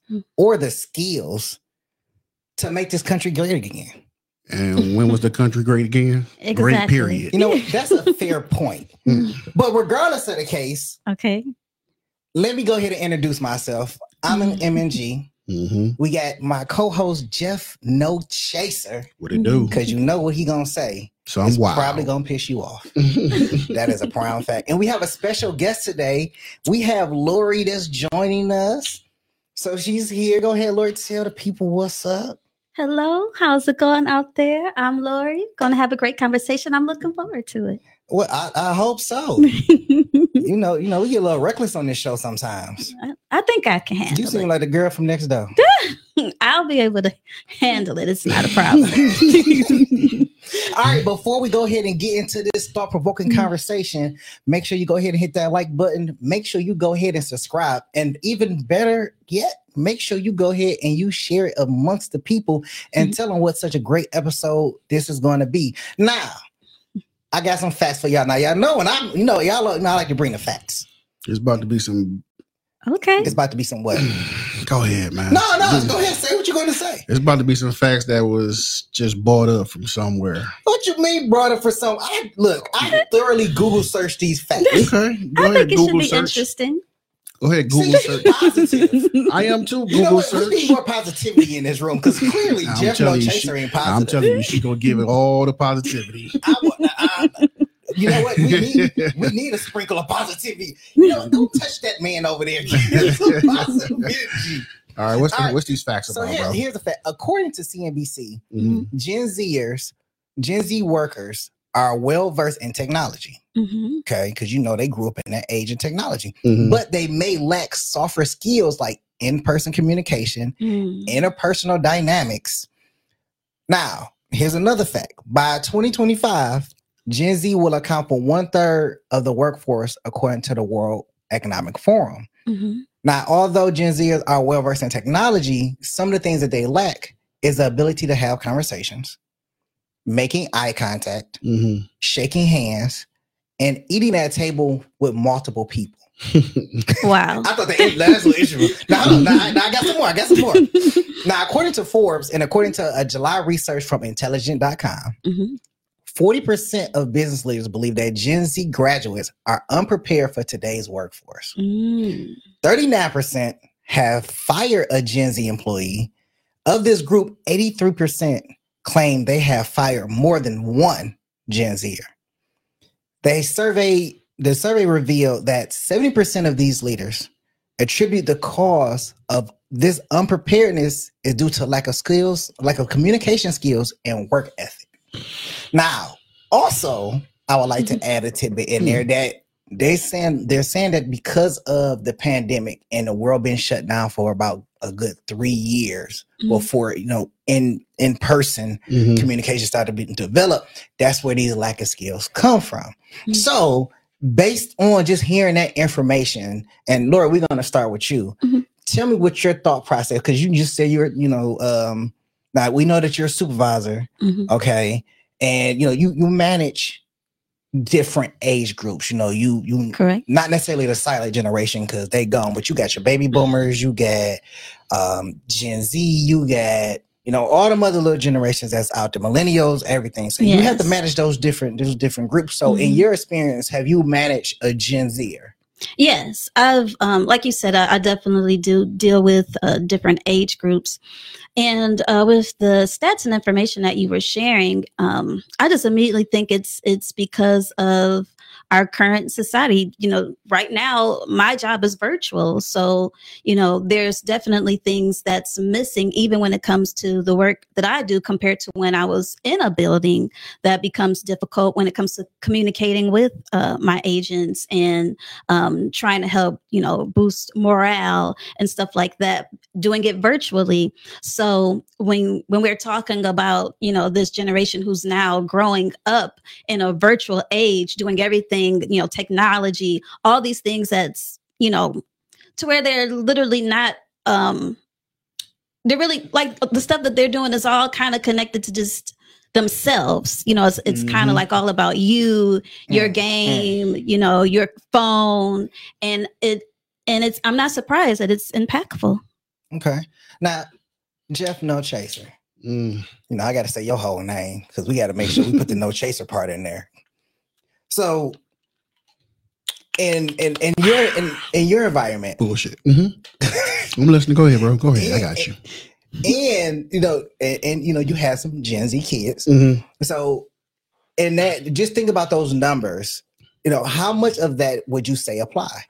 or the skills to make this country great again. And when was the country great again? Exactly. Great period. You know, that's a fair point. But regardless of the case, Okay. let me go ahead and introduce myself. I'm an MNG. We got my co-host Jeff No Chaser. What it do? Because you know what he gonna say. So I'm wild. Probably gonna piss you off. That is a proud fact. And we have a special guest today. We have Lori that's joining us. So she's here. Go ahead, Lori, tell the people what's up. Hello, how's it going out there? I'm Lori. Gonna have a great conversation. I'm looking forward to it. Well, I hope so. you know, we get a little reckless on this show sometimes. I think I can handle it. You seem like the girl from next door. I'll be able to handle it. It's not a problem. All right, before we go ahead and get into this thought-provoking conversation, make sure you go ahead and hit that like button. Make sure you go ahead and subscribe. And even better yet, make sure you go ahead and you share it amongst the people and tell them what such a great episode this is going to be. Now, I got some facts for y'all. Now, y'all know, and y'all know I like to bring the facts. It's about to be some. Okay. It's about to be some what? Go ahead, man. No, go ahead. Say what you're going to say. It's about to be some facts that was just bought up from somewhere. What you mean brought up for some? I thoroughly Google searched these facts. Okay. I think it should be interesting. Go ahead, Google search. Positive. I am too. Google You know what? search. We need more positivity in this room because clearly Jeff No Chaser ain't positive. I'm telling you, she gonna give it all the positivity. You know what? We need a sprinkle of positivity. You know, don't touch that man over there. All right, what's these facts about, bro? Here's the fact. According to CNBC, Gen Z workers are well versed in technology. Okay, because they grew up in that age of technology, but they may lack softer skills like in-person communication, interpersonal dynamics. Now, here's another fact. By 2025, Gen Z will account for 1/3 of the workforce, according to the World Economic Forum. Now, although Gen Zers are well versed in technology, some of the things that they lack is the ability to have conversations, making eye contact, shaking hands, and eating at a table with multiple people. Wow. I thought that was an issue. Now, I got some more. Now, according to Forbes and according to a July research from intelligent.com, 40% of business leaders believe that Gen Z graduates are unprepared for today's workforce. 39% have fired a Gen Z employee. Of this group, 83% claim they have fired more than one Gen Zer. The survey revealed that 70% of these leaders attribute the cause of this unpreparedness is due to lack of skills, lack of communication skills, and work ethic. Now, also, I would like to add a tidbit in there that they're saying that because of the pandemic and the world being shut down for about a good 3 years before in person communication started being developed, that's where these lack of skills come from. So, based on just hearing that information, and Laura, we're going to start with you. Tell me what your thought process, because you just said you're, now we know that you're a supervisor, okay, and you manage different age groups. You correct, not necessarily the silent generation because they gone, but you got your baby boomers, you got Gen Z, you got all the other little generations that's out there, millennials, everything. So you have to manage those different groups. So in your experience, have you managed a Gen Zer? Yes, I've like you said, I definitely do deal with different age groups, and with the stats and information that you were sharing, I just immediately think it's because of our current society. Right now, my job is virtual. So, there's definitely things that's missing, even when it comes to the work that I do compared to when I was in a building. That becomes difficult when it comes to communicating with my agents and trying to help, boost morale and stuff like that, doing it virtually. So when we're talking about, this generation who's now growing up in a virtual age, doing everything, technology, all these things that's, to where they're literally not, they're really like the stuff that they're doing is all kind of connected to just themselves. It's kind of like all about you, your game, your phone, and I'm not surprised that it's impactful. Okay. Now, Jeff No Chaser. You know, I got to say your whole name because we got to make sure we put the No Chaser part in there. So, in your environment, bullshit. I'm listening. Go ahead, bro. Go ahead. I got you. And you know, you have some Gen Z kids. So, in that, just think about those numbers. You know, how much of that would you say apply?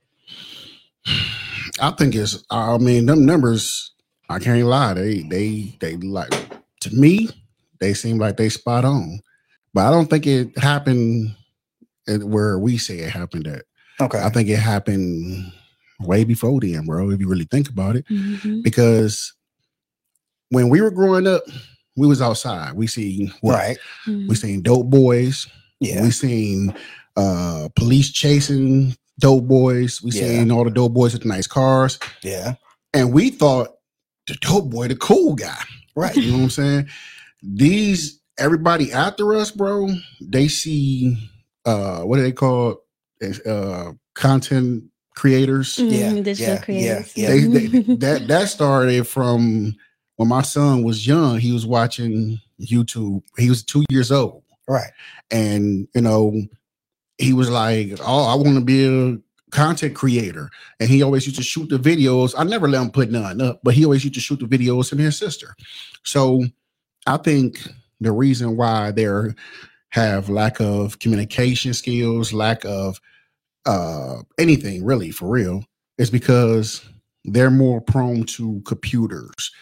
I think it's. I mean, them numbers. I can't lie. They like, to me, they seem like they spot on. But I don't think it happened where we say it happened at. Okay. I think it happened way before then, bro, if you really think about it. Because when we were growing up, we was outside. We seen what? Right. We seen dope boys. Yeah. We seen police chasing dope boys. We seen all the dope boys with nice cars. Yeah. And we thought the dope boy, the cool guy. Right. You know what I'm saying? Everybody after us, bro, they see what do they call content creators? Digital creators. Yeah. That started from when my son was young. He was watching YouTube. He was 2 years old. Right. And you know, he was like, "Oh, I want to be a content creator." And he always used to shoot the videos. I never let him put none up, but he always used to shoot the videos of his sister. So I think the reason why there have lack of communication skills, lack of anything really for real, is because they're more prone to computers,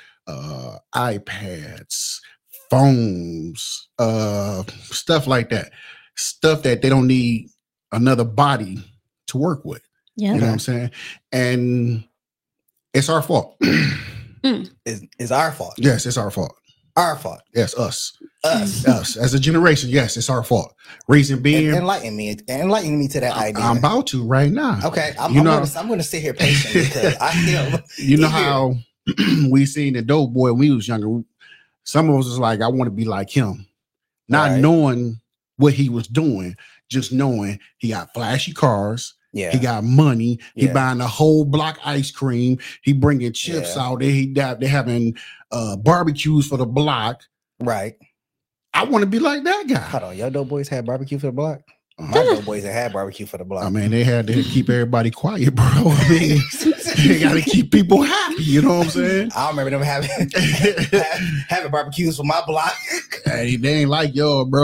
iPads, phones, stuff like that. Stuff that they don't need another body to work with. Yeah. You know what I'm saying? And it's our fault. It's our fault. Yes, it's our fault. Our fault. Yes, us as a generation. Yes, it's our fault. Reason being, enlighten me to that idea. I'm about to right now. Okay, I'm going to sit here patiently because I am. You know how we seen the dope boy when we was younger. Some of us was like, I want to be like him, not knowing what he was doing, just knowing he got flashy cars. Yeah, he got money. He buying a whole block ice cream. He bringing chips out there. They having barbecues for the block. Right. I want to be like that guy. Hold on, your dope boys had barbecue for the block. My dope boys had barbecue for the block. I mean, they had to keep everybody quiet, bro. I mean, they got to keep people happy. You know what I'm saying? I remember them having barbecues for my block. Hey, they ain't like y'all, bro.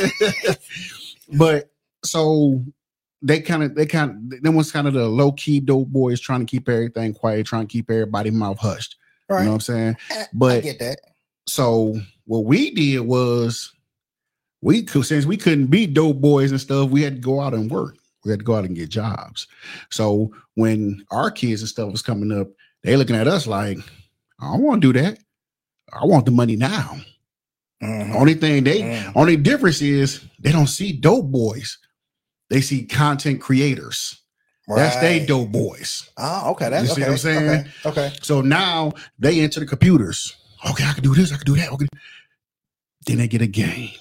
But so. They was kind of the low key dope boys trying to keep everything quiet, trying to keep everybody mouth hushed. Right. You know what I'm saying? But I get that. So what we did was since we couldn't be dope boys and stuff, we had to go out and work. We had to go out and get jobs. So when our kids and stuff was coming up, they looking at us like, I don't want to do that. I want the money now. Only difference is they don't see dope boys. They see content creators. Right. That's they dope boys. Oh, okay. That's you see what I'm saying? Okay. So now they into the computers. Okay, I can do this. I can do that. Okay. Then they get a game.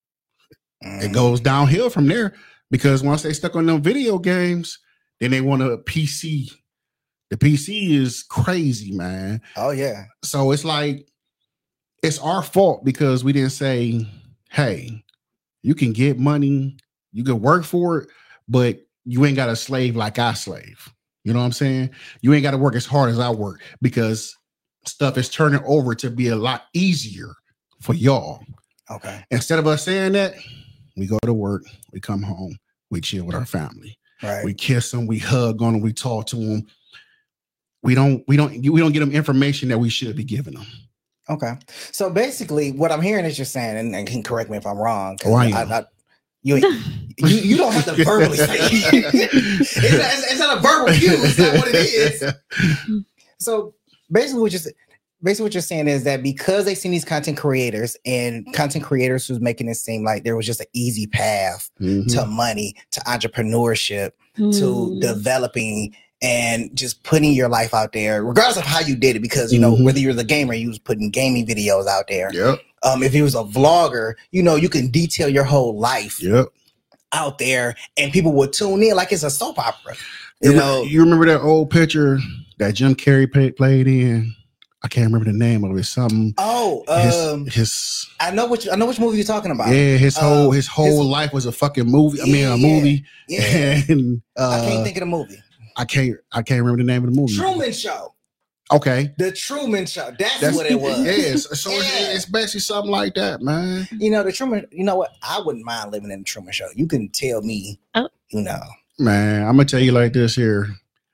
It goes downhill from there because once they stuck on them video games, then they want a PC. The PC is crazy, man. Oh, yeah. So it's like, it's our fault because we didn't say, hey, you can get money. You can work for it, but you ain't got to slave like I slave. You know what I'm saying? You ain't got to work as hard as I work because stuff is turning over to be a lot easier for y'all. Okay. Instead of us saying that, we go to work, we come home, we chill with our family. Right. We kiss them, we hug on them, we talk to them. We don't get them information that we should be giving them. Okay. So basically, what I'm hearing is you're saying, and can correct me if I'm wrong. You don't have to verbally say it. It's not a verbal cue. It's not what it is. So basically what you're saying is that because they've seen these content creators and content creators who's making it seem like there was just an easy path to money, to entrepreneurship, to developing and just putting your life out there, regardless of how you did it, because, you know, whether you're the gamer, you was putting gaming videos out there. Yep. If you was a vlogger, you know, you can detail your whole life out there and people will tune in like it's a soap opera. You know, you remember that old picture that Jim Carrey played in. I can't remember the name of it. Something. Oh, his. I know which movie you're talking about. Yeah, his whole life was a fucking movie. A movie. Yeah. And I can't think of the movie. I can't remember the name of the movie. Truman Show. Okay. The Truman Show. That's what it was. Yes. So it's basically something like that, man. You know, the Truman, you know what? I wouldn't mind living in the Truman Show. You can tell me, you know. Man, I'm going to tell you like this here.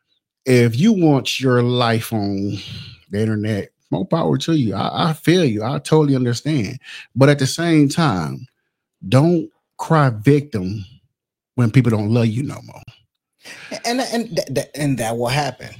If you want your life on the internet, more power to you. I feel you. I totally understand. But at the same time, don't cry victim when people don't love you no more. And that will happen.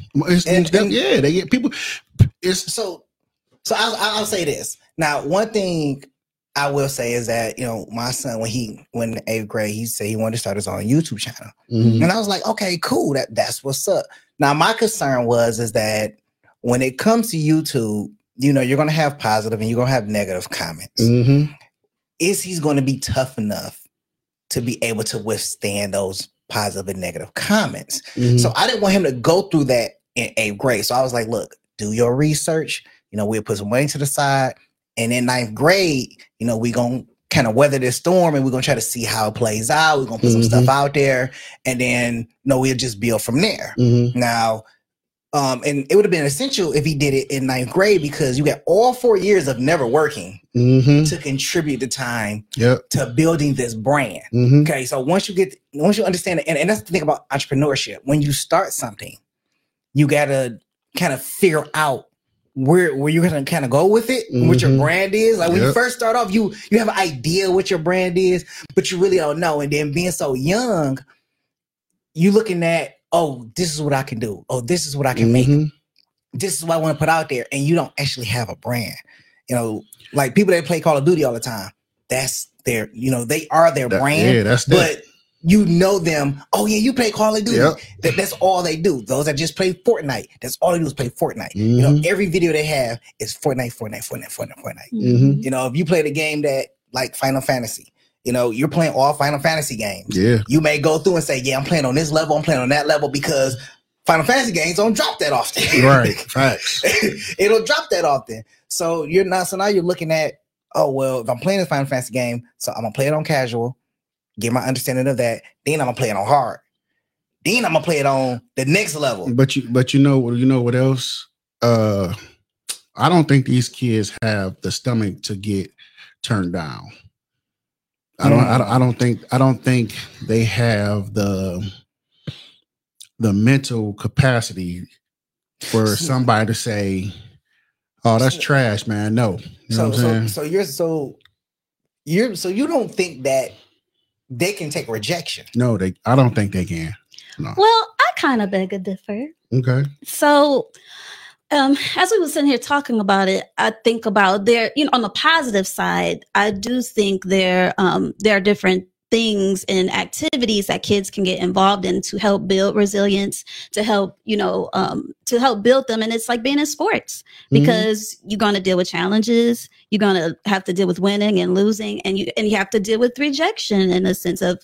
They get people. It's so I'll say this. Now, one thing I will say is that, you know, my son, when in the 8th grade, he said he wanted to start his own YouTube channel. Mm-hmm. And I was like, okay, cool. That's what's up. Now, my concern is that when it comes to YouTube, you know, you're going to have positive and you're going to have negative comments. Mm-hmm. Is he going to be tough enough to be able to withstand those positive and negative comments? Mm-hmm. So I didn't want him to go through that in 8th grade. So I was like, look, do your research. You know, we'll put some money to the side. And in 9th grade, you know, we're going to kind of weather this storm and we're going to try to see how it plays out. We're going to put some stuff out there. And then, you know, we'll just build from there. Mm-hmm. Now, and it would have been essential if he did it in 9th grade because you got all 4 years of never working to contribute the time to building this brand. Mm-hmm. Okay. So once you understand it, and that's the thing about entrepreneurship. When you start something, you got to kind of figure out where you're going to kind of go with it, what your brand is. Like when you first start off, you have an idea what your brand is, but you really don't know. And then being so young, you looking at, oh, this is what I can do. Oh, this is what I can make. This is what I want to put out there. And you don't actually have a brand. You know, like people that play Call of Duty all the time, that's their, you know, they are their brand. Yeah, that's but you know them. Oh yeah, you play Call of Duty. Yep. That's all they do. Those that just play Fortnite, that's all they do is play Fortnite. You know, every video they have is Fortnite. You know, if you play the game that like Final Fantasy, you know, you're playing all Final Fantasy games. Yeah. You may go through and say, yeah, I'm playing on this level, I'm playing on that level because Final Fantasy games don't drop that often. Right. Facts. It'll drop that often. So now you're looking at, oh, well, if I'm playing this Final Fantasy game, so I'm gonna play it on casual, get my understanding of that, then I'm gonna play it on hard. Then I'm gonna play it on the next level. But you know what else? I don't think these kids have the stomach to get turned down. I don't think they have the mental capacity for somebody to say, "Oh, that's trash, man." No, you know what I'm saying? So you don't think that they can take rejection? No, I don't think they can. No. Well, I kind of beg to differ. Okay. So, as we were sitting here talking about it, I think about on the positive side, I do think there are different things and activities that kids can get involved in to help build resilience, to help build them. And it's like being in sports because you're going to deal with challenges. You're going to have to deal with winning and losing, and you have to deal with rejection in a sense of,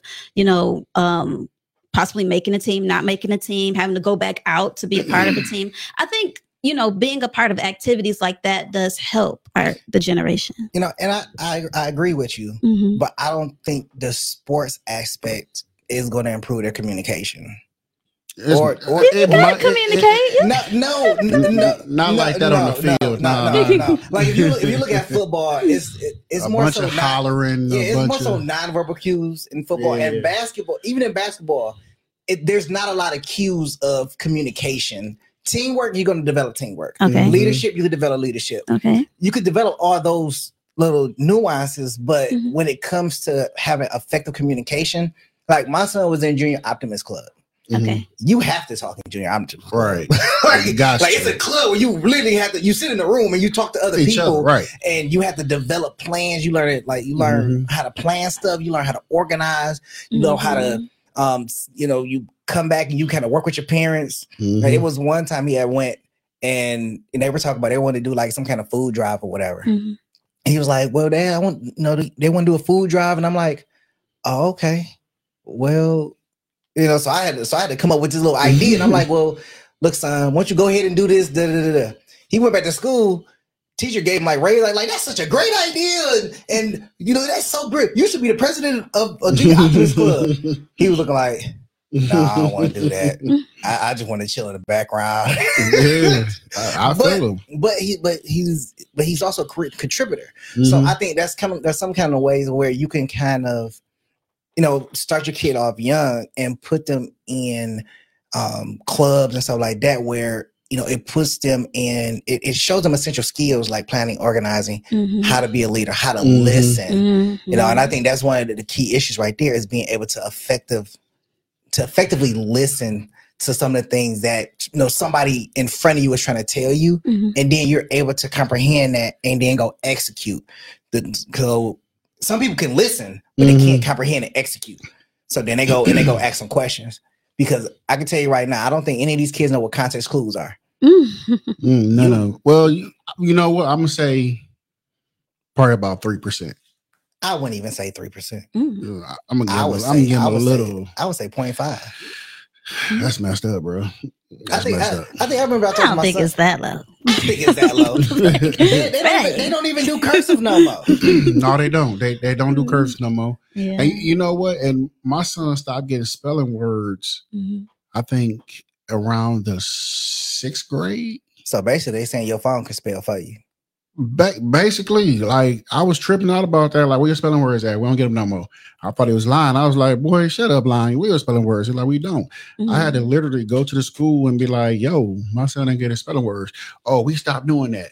possibly making a team, not making a team, having to go back out to be a part of a team. I think, being a part of activities like that does help the generation. And I agree with you, but I don't think the sports aspect is going to improve their communication. Or communicate. No, not like that on the field. No. Like if you look at football, it's more so hollering. It's more so nonverbal cues in football and basketball. Even in basketball, there's not a lot of cues of communication. Teamwork, you're going to develop teamwork. Okay. Leadership, you could develop leadership. Okay. You could develop all those little nuances, but when it comes to having effective communication, like my son was in Junior Optimist Club. Okay. You have to talk in Junior Optimist Club. Right. like it's a club where you literally have to, you sit in the room and you talk to other people, right? And you have to develop plans. You learn it, you learn how to plan stuff. You learn how to organize. You know how to, you come back and you kind of work with your parents. Like, it was one time he had went and they were talking about they wanted to do like some kind of food drive or whatever. And he was like, well, Dad, they want to do a food drive. And I'm like, oh, okay. Well, so I had to come up with this little idea. And I'm like, well, look, son, why don't you go ahead and do this? Da, da, da, da. He went back to school. Teacher gave him like raise, like that's such a great idea, and you know that's so great. You should be the president of a Junior Optimist Club. He was looking like, no, I don't want to do that. I just want to chill in the background. Yeah, I feel him. But he's also a contributor. So I think there's some kind of ways where you can kind of, you know, start your kid off young and put them in clubs and stuff like that, where, you know, it puts them in, it shows them essential skills like planning, organizing, how to be a leader, how to listen, you know, and I think that's one of the key issues right there is being able to effectively listen to some of the things that, you know, somebody in front of you is trying to tell you, and then you're able to comprehend that and then go execute. So some people can listen, but they can't comprehend and execute. So then they go ask some questions. Because I can tell you right now, I don't think any of these kids know what context clues are. No. Well, you know what? I'm going to say probably about 3%. I wouldn't even say 3%. I'm going to give them a little. I would say 0.5. That's messed up, bro. I think I remember I told my son. I don't think it's that low. I think it's that low. they don't even do cursive no more. No, they don't. They don't do cursive no more. Yeah. And you know what? And my son stopped getting spelling words, I think, around the 6th grade. So basically, they saying your phone can spell for you. Basically, like, I was tripping out about that. Like, where your spelling words at? We don't get them no more. I thought he was lying. I was like, boy, shut up, lying. We are spelling words. He's like, we don't. I had to literally go to the school and be like, yo, my son didn't get his spelling words. Oh, we stopped doing that.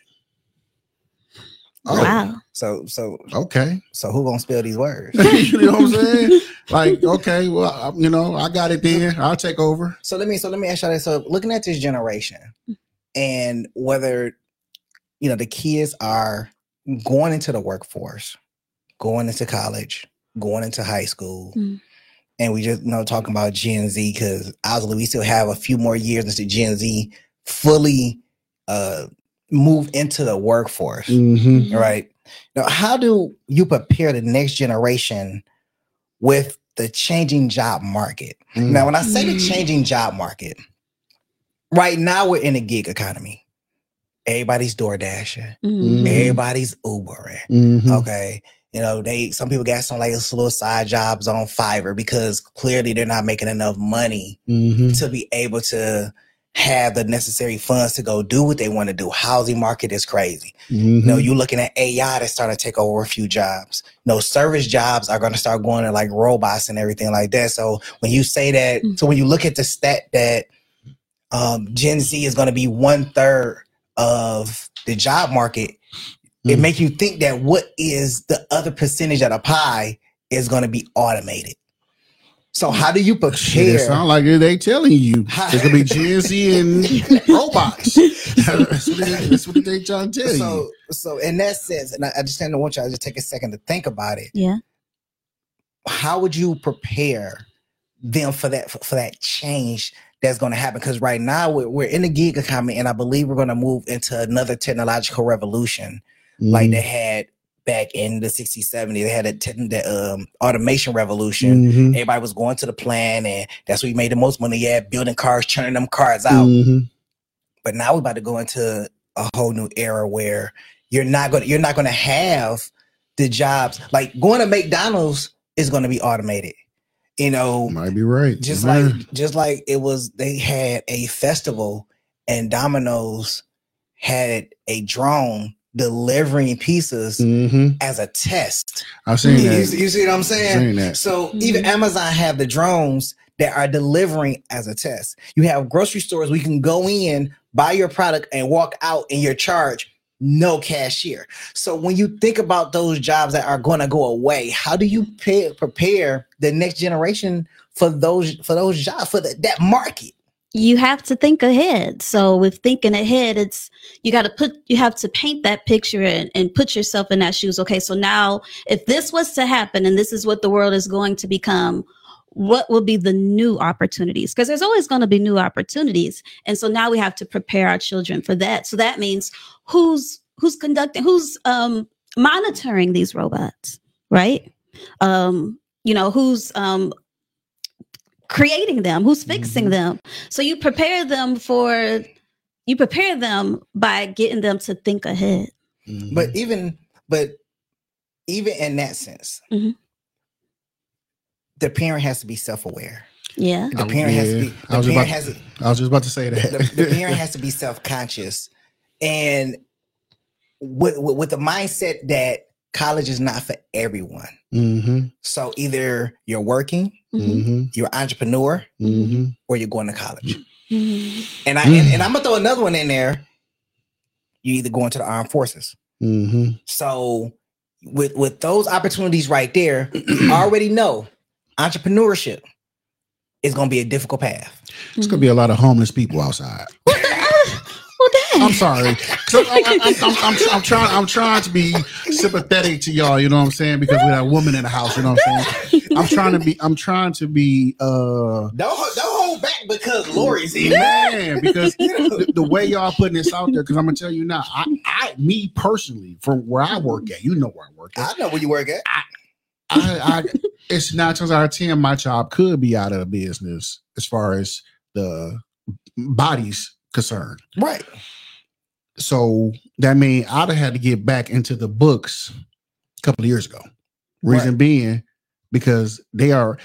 Oh, wow. So okay. So who gonna spell these words? You know what I'm saying? Like, okay, well, you know, I got it then. I'll take over. So let me ask you this. So looking at this generation and whether, you know, the kids are going into the workforce, going into college, going into high school, and we just, you know, talking about Gen Z, because obviously we still have a few more years until Gen Z fully move into the workforce, right? Now, how do you prepare the next generation with the changing job market? Now, when I say the changing job market, right now we're in a gig economy. Everybody's door dashing. Everybody's Ubering. Okay. You know, some people got some like little side jobs on Fiverr because clearly they're not making enough money to be able to have the necessary funds to go do what they want to do. Housing market is crazy. You know, you're looking at AI that's starting to take over a few jobs. You know, service jobs are going to start going to like robots and everything like that. So when you say that, so when you look at the stat that Gen Z is going to be 1/3 of the job market, it makes you think that what is the other percentage of the pie is going to be automated. So how do you prepare? It sounds like they telling you it's gonna be Gen Z and robots. That's what they trying to tell you. So in that sense, and I just kind of want y'all to just take a second to think about it. Yeah. How would you prepare them for that change that's going to happen? Because right now we're in the gig economy, and I believe we're going to move into another technological revolution like they had back in the 60s, 70s. They had the automation revolution. Everybody was going to the plant, and that's where you made the most money at, building cars, churning them cars out. But now we're about to go into a whole new era where you're not going to have the jobs. Like going to McDonald's is going to be automated. You know, might be right. Just like it was, they had a festival and Domino's had a drone delivering pizzas as a test. I've seen that. You see what I'm saying? I've seen that. So even Amazon have the drones that are delivering as a test. You have grocery stores where you can go in, buy your product, and walk out in your charge, no cashier. So when you think about those jobs that are going to go away, how do you prepare the next generation for those jobs, for that market? You have to think ahead. So with thinking ahead, you have to paint that picture and put yourself in that shoes. Okay, so now if this was to happen and this is what the world is going to become, what will be the new opportunities? Because there's always going to be new opportunities. And so now we have to prepare our children for that. So that means who's monitoring these robots, right? You know, who's creating them, who's fixing them. So you prepare them by getting them to think ahead. But even in that sense, the parent has to be self-aware. Yeah. The parent has to be. I was just about to say that. The parent has to be self-conscious, and with the mindset that college is not for everyone. So either you're working, you're an entrepreneur, or you're going to college. And I'm gonna throw another one in there. You either go into the armed forces. So with those opportunities right there, you already know entrepreneurship is gonna be a difficult path. It's gonna be a lot of homeless people outside. I'm sorry. So I'm trying to be sympathetic to y'all, you know what I'm saying? Because we have a woman in the house, you know what I'm saying? I'm trying to be don't hold back because Lori's here. Man, because the way y'all putting this out there, because I'm gonna tell you now, me personally, from where I work at, you know where I work at. I know where you work at. It's 9 times out of 10, my job could be out of the business as far as the body's concerned. Right. So that means I'd have had to get back into the books a couple of years ago. Reason being, because the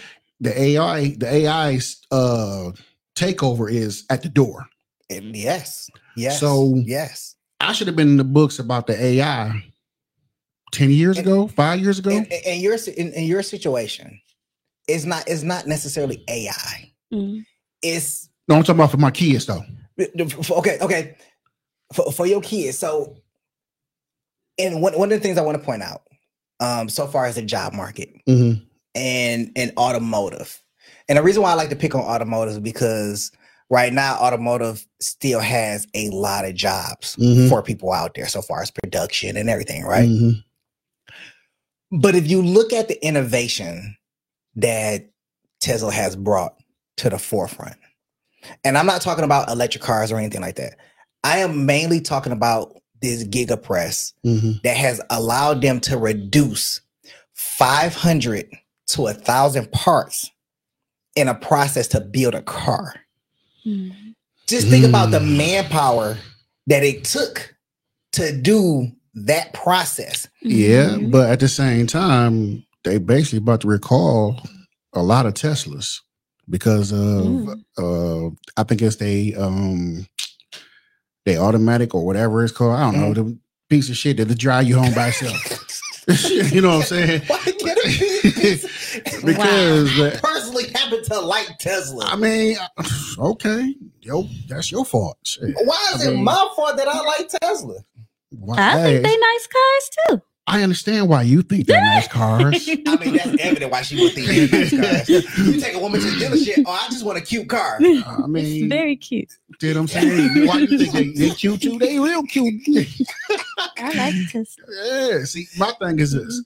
AI's takeover is at the door. Yes. So yes, I should have been in the books about the AI 10 years ago, 5 years ago. In your situation, it's not necessarily AI. It's no, I'm talking about for my kids though. Okay. For your kids. So, and one of the things I want to point out, so far as the job market and automotive, and the reason why I like to pick on automotive is because right now automotive still has a lot of jobs for people out there, so far as production and everything, right? But if you look at the innovation that Tesla has brought to the forefront, and I'm not talking about electric cars or anything like that. I am mainly talking about this GigaPress that has allowed them to reduce 500 to 1,000 parts in a process to build a car. Just think about the manpower that it took to do that process. Yeah, but at the same time, they basically about to recall a lot of Teslas because of I think it's they automatic or whatever it's called. I don't know, the piece of shit that'll drive you home by itself. You know what I'm saying? Because I personally happen to like Tesla. I mean, okay, that's your fault. Shit. Why is it my fault that I like Tesla? I think they nice cars too. I understand why you think they're nice cars. I mean, that's evident why she would think they're nice cars. You take a woman to the dealership, I just want a cute car. I mean, it's very cute. You know what I'm saying? Why you think they cute too? They real cute. I like Tesla. Yeah, see, my thing is this.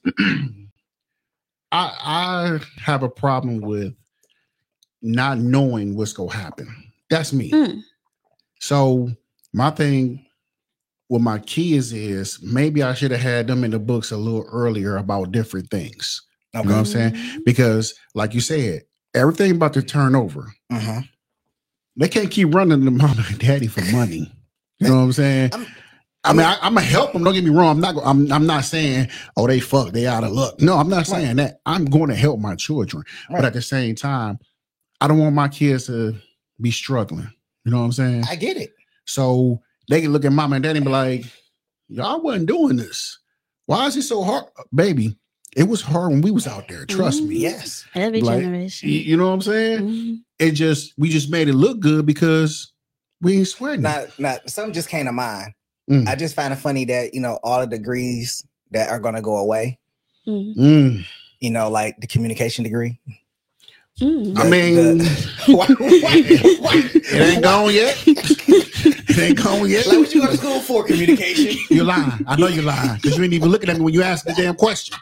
I have a problem with not knowing what's going to happen. That's me. So my thing with my kids is maybe I should have had them in the books a little earlier about different things. Okay. You know what I'm saying? Because like you said, everything about to turn over. They can't keep running to mama and daddy for money. You know what I'm saying? I'm gonna help them. Don't get me wrong. I'm not saying, oh, they fuck, they out of luck. No, I'm not saying that. I'm going to help my children, but at the same time, I don't want my kids to be struggling. You know what I'm saying? I get it. So they can look at mama and daddy and be like, y'all wasn't doing this. Why is it so hard, baby? It was hard when we was out there. Trust me. Yes. Every generation. You know what I'm saying? We just made it look good because we ain't sweating. Now, something just came to mind. I just find it funny that, all the degrees that are going to go away, like the communication degree. I mean, it ain't gone yet. It ain't gone yet. Like, what you go to school for? Communication? You're lying. I know you're lying because you ain't even looking at me when you ask the damn question.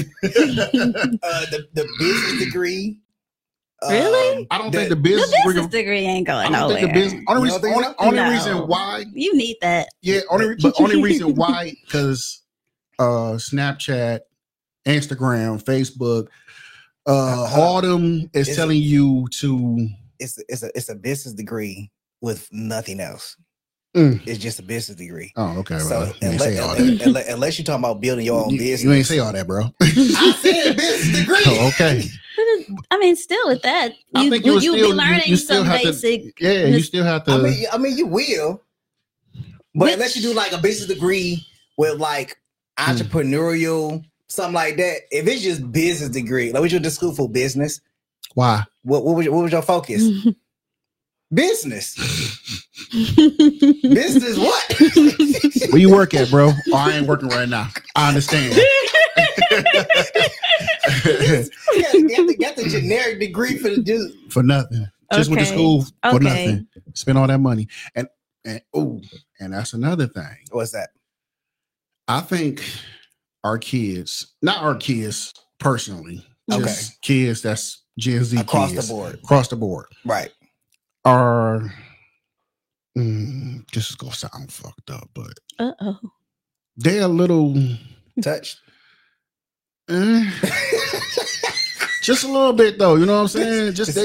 The business degree. Really? I don't think the business degree ain't going nowhere. Only reason why you need that. Yeah, only reason why, because Snapchat, Instagram, Facebook, Autumn is telling you to. It's a business degree with nothing else. It's just a business degree. Oh, okay. So unless you're talking about building your own business, you ain't say all that, bro. I said business degree. Oh, okay. I mean, still with that, you'll be learning some basic. You still have to. I mean, you will, but unless you do like a business degree with like entrepreneurial something like that, if it's just business degree, like we went to school for business. Why? What was your focus? Business. Business what? Where you work at, bro? Oh, I ain't working right now. I understand. You got the generic degree for nothing. Just went to school for nothing. Spend all that money. And that's another thing. What's that? I think our kids, not our kids personally, just kids that's Gen Z across kids, the board. Right. Are this is gonna sound fucked up, but they're a little touched. Just a little bit though, you know what I'm saying? Just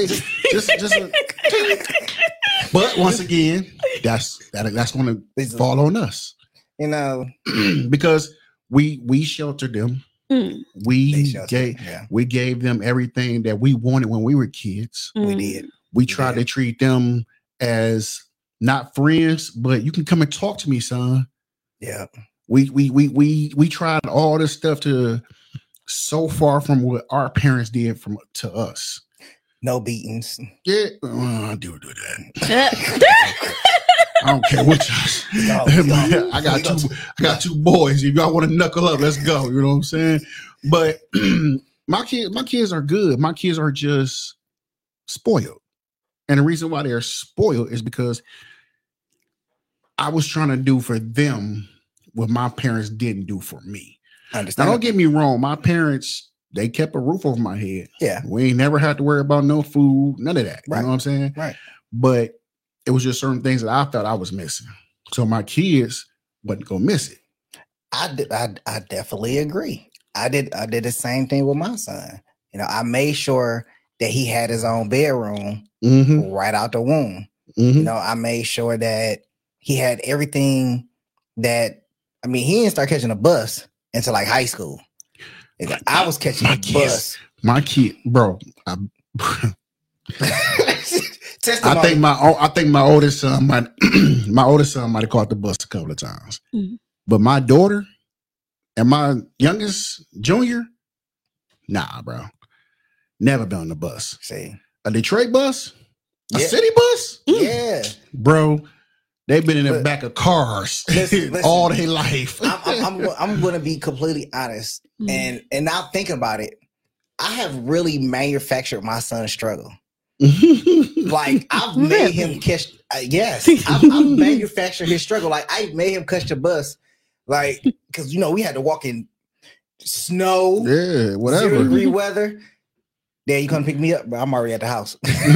but once again, that's gonna fall on us. You know, because we sheltered them. We gave them everything that we wanted when we were kids. We did. We tried to treat them as not friends, but you can come and talk to me, son. Yeah. We tried all this stuff to so far from what our parents did to us. No beatings. Yeah, I do that. I don't care what y'all. I got two boys. If y'all want to knuckle up, let's go. You know what I'm saying? But my kids are good. My kids are just spoiled. And the reason why they're spoiled is because I was trying to do for them what my parents didn't do for me. Now, don't get me wrong. My parents, they kept a roof over my head. Yeah. We ain't never had to worry about no food, none of that. Right. You know what I'm saying? Right. But it was just certain things that I felt I was missing. So my kids wasn't going to miss it. I definitely agree. I did the same thing with my son. You know, I made sure that he had his own bedroom right out the womb. You know, I made sure that he had everything that, I mean, he didn't start catching a bus until like high school. I was catching a bus. My kid, bro. I think my oldest son might have caught the bus a couple of times. But my daughter and my youngest junior, nah, bro. Never been on the bus. See, a Detroit bus, a city bus, yeah, bro. They've been in the back of cars all their life. I'm going to be completely honest, and now thinking about it, I have really manufactured my son's struggle. Like I've made him catch. I've manufactured his struggle. Like I made him catch the bus, like because we had to walk in snow, whatever 0-degree weather. Dad, you come pick me up, bro? I'm already at the house.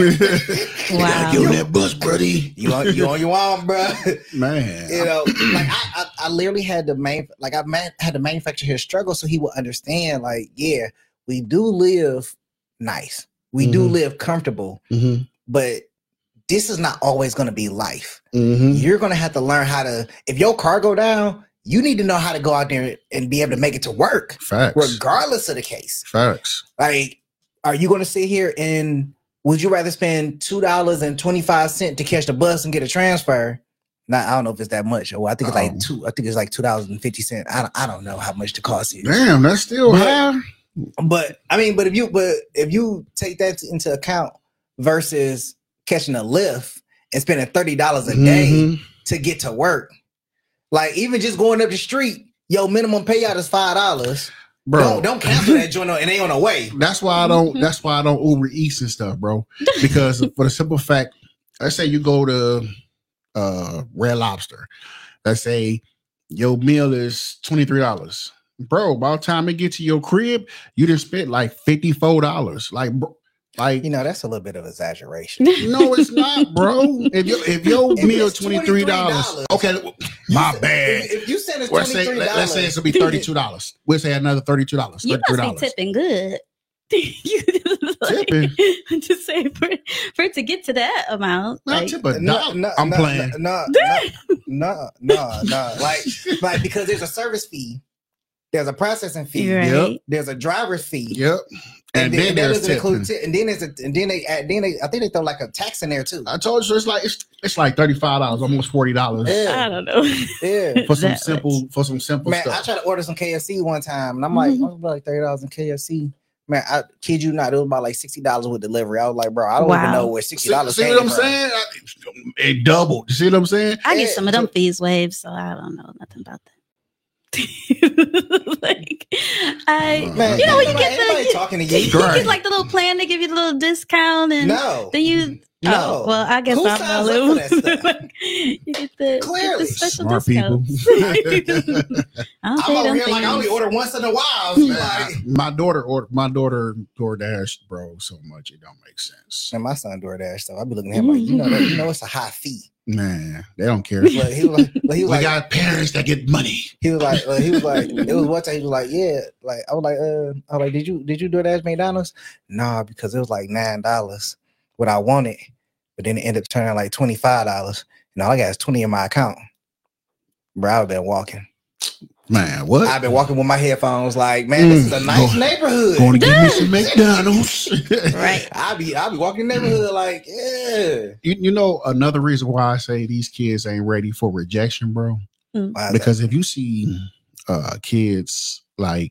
Wow. Get on that bus, buddy. You on your own, bro. Man. Like I literally had to had to manufacture his struggle so he would understand. Like, yeah, we do live nice, we do live comfortable, but this is not always going to be life. You're going to have to learn how to. If your car go down, you need to know how to go out there and be able to make it to work. Facts. Regardless of the case. Facts. Like. Are you going to sit here and would you rather spend $2.25 to catch the bus and get a transfer? Now, I don't know if it's that much. I think it's like $2.50. I don't know how much the cost is. Damn, that's still high. But if you take that into account versus catching a Lyft and spending $30 a day to get to work, like even just going up the street, your minimum payout is $5. Bro, don't cancel that joint and they on the way. That's why I don't Uber Eats and stuff, bro. Because for the simple fact, let's say you go to Red Lobster. Let's say your meal is $23. Bro, by the time it gets to your crib, you just spent like $54. Like that's a little bit of exaggeration. No, it's not, bro. If your meal $23, okay, my bad. If you said it's $23, let's say it's gonna be $32. We'll say another $32. You must be tipping good. Like, Tipping. just say for it to get to that amount. Not Like, tip a dollar. I'm playing. No. Like because there's a service fee, there's a processing fee, right. Yep. there's a driver's fee. Yep. And then there's that doesn't tipping. include and then they I think they throw like a tax in there too. I told you it's like $35, almost $40. I don't know. Yeah. For some simple Man, stuff. I tried to order some KFC one time, and I'm like, oh, like $30 in KFC. Man, I kid you not, it was about like $60 with delivery. I was like, bro, I don't even know where $60 See came what I'm from. saying? It doubled. You see what I'm saying? I get some of them fees waived, so I don't know nothing about that. Like, Man, you know, when you get anybody the talking to you you. get like the little plan, they give you the little discount, and No. then you. No. Oh, well, I guess Who I'm signs up for that stuff? You get the Clearly. special Smart people. discounts. I don't I'm pay over them here like I only fees. order once in a while. So like, My daughter DoorDash, bro, so much it don't make sense. and my son DoorDash stuff. I be looking at him like, you know, it's a high fee. Man, they don't care. But he was We like, got parents that get money. it was one time he was like, yeah, like I was like, did you DoorDash McDonald's? Nah, because it was like $9 what I wanted, but then it ended up turning out like $25, and all I got is 20 in my account. Bro, I've been walking. Man, what? I've been walking with my headphones, like, man, this is a nice neighborhood. Going to give me some McDonald's. Right. I'll be walking in the neighborhood like, yeah. You know, another reason why I say these kids ain't ready for rejection, bro. Why is Because if you see kids like,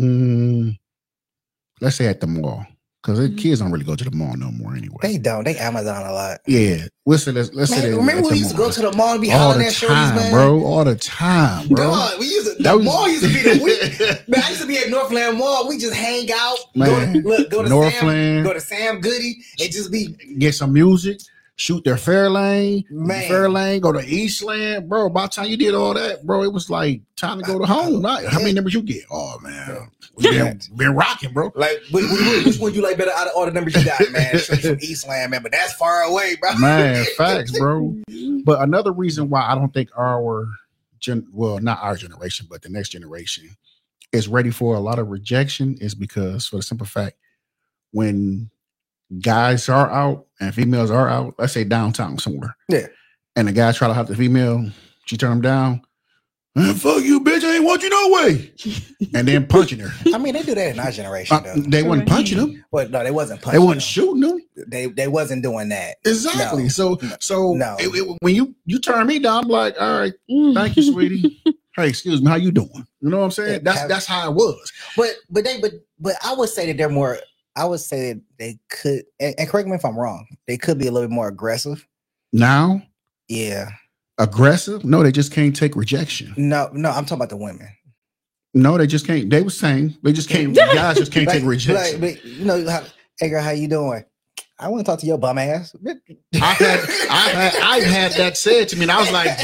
let's say at the mall, because kids don't really go to the mall no more anyway. They don't. They Amazon a lot. Yeah. Let's say Remember we used to go to the mall and be all hollering the at shorties, time, man? bro. All the time, bro. Dog, the mall used to be the week. Man, I used to be at Northland Mall. We just hang out, Man, go to Northland. Sam, go to Sam Goody, and just be Get some music, shoot their Fairlane, Man. go to Eastland, bro. By the time you did all that, bro, it was like time to go to home. Right? How many numbers you get? Oh man, we been rocking, bro. like, which one you like better out of all the numbers you got, man? Straight from Eastland, man, but that's far away, bro. Man, facts, bro. But another reason why I don't think not our generation, but the next generation is ready for a lot of rejection is because, for the simple fact, when guys are out and females are out, let's say downtown somewhere, Yeah, and the guy try to hop the female, she turn him down. Fuck you, bitch! I ain't want you no way. And then punching her. I mean they do that in our generation, though. They wasn't punching them. But no, they wasn't They punching. wasn't shooting them. They wasn't doing that. Exactly. No. So No. When you turn me down, I'm like, all right, thank you, sweetie. Hey, excuse me, how you doing? You know what I'm saying? That's how it was. But I would say that they're more. I would say that they could, and correct me if I'm wrong. They could be a little bit more aggressive. Now, Yeah. aggressive? No, they just can't take rejection. No, I'm talking about the women. No, they just can't. They was saying they just can't. Guys just can't take rejection. But you know, hey girl, how you doing? I want to talk to your bum ass. I've had that said to me, and I was like,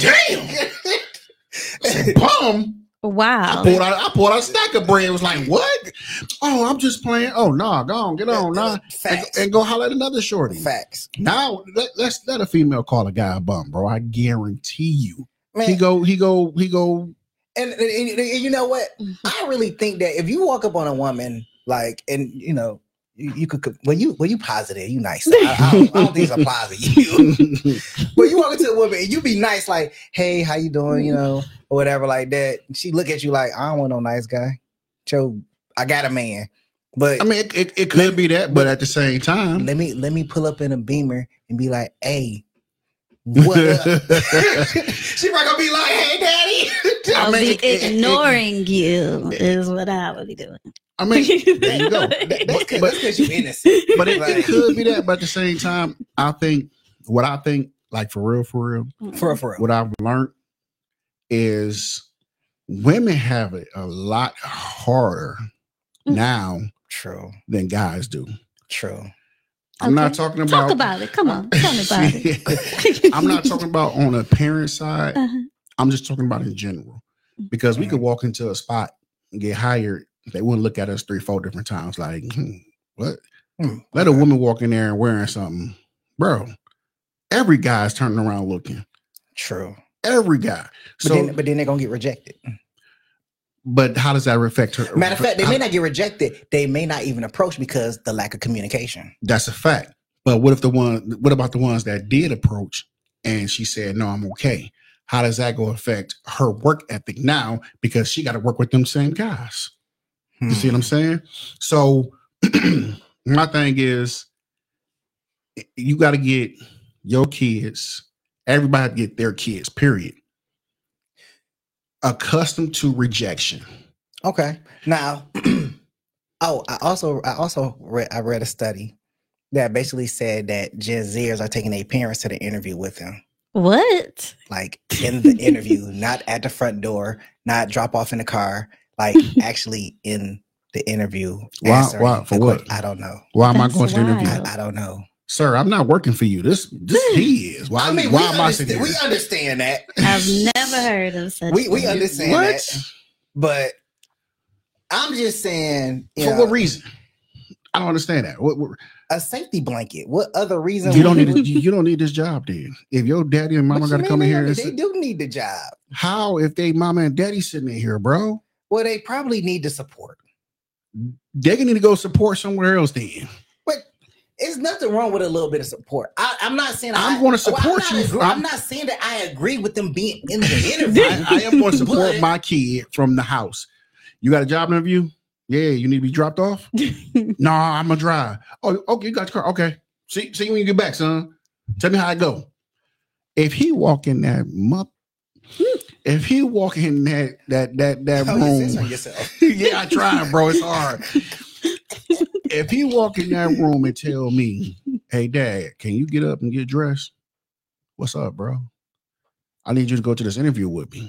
damn, bum. Wow. I pulled out a stack of bread. It was like, what? Oh, I'm just playing. Oh, no, go on, get on now. And go holler at another shorty. Facts. Now, let's let a female call a guy a bum, bro. I guarantee you. Man, He go. and you know what? I really think that if you walk up on a woman, like, and you know, you could, well, you positive, you nice. I don't think it's applies to you. But you walk into a woman and you be nice, like, hey, how you doing? You know, or whatever, like that. She look at you like, I don't want no nice guy. I got a man. But I mean, it could be that, but at the same time, let me pull up in a Beamer and be like, hey, what up? She might gonna be like, hey, daddy. I'll be ignoring you is what I would be doing. I mean, there you go. That's because you innocent. But it could be that. But at the same time, I think, like for real, For real. what I've learned is women have it a lot harder now True. than guys do. True. I'm not talking about. Talk about it. Come on. Tell me about it. I'm not talking about on a parent side. Uh-huh. I'm just talking about in general. Because we could walk into a spot and get hired. They wouldn't look at us 3-4 different times. Like, what? Let a woman walk in there and wearing something. Bro, every guy's turning around looking. True. Every guy. But then they're going to get rejected. But how does that affect her? Matter of fact, they may not get rejected. They may not even approach because the lack of communication. That's a fact. But what about the ones that did approach and she said, no, I'm okay? How does that go affect her work ethic now? Because she got to work with them same guys. You see what I'm saying? So my thing is, you got to get your kids, everybody get their kids, period, accustomed to rejection. Okay. Now, I read a study that basically said that Gen Zers are taking their parents to the interview with them. What? Like in the interview, not at the front door, not drop off in the car, like actually in the interview. Why? For what? I don't know. Why am I going to the interview? I don't know. Sir, I'm not working for you. This he is. Why am I sitting here? We understand that. I've never heard of such. We understand what? that. But I'm just saying. For what reason? I don't understand that. What a safety blanket. What other reason? You don't need this job, then. If your daddy and mama got to come in here, they do need the job. How if they mama and daddy sitting in here, bro? Well, they probably need the support. They need to go support somewhere else then. But there's nothing wrong with a little bit of support. I'm not saying I'm going to support you. I'm not saying that I agree with them being in the interview. I am going to support my kid from the house. You got a job interview? Yeah, you need to be dropped off? No, I'm gonna drive. Oh, okay, you got your car. Okay. See you when you get back, son. Tell me how it go. If he walk in that if he walk in that room, yeah, I tried, bro. It's hard. If he walk in that room and tell me, hey, Dad, can you get up and get dressed? What's up, bro? I need you to go to this interview with me.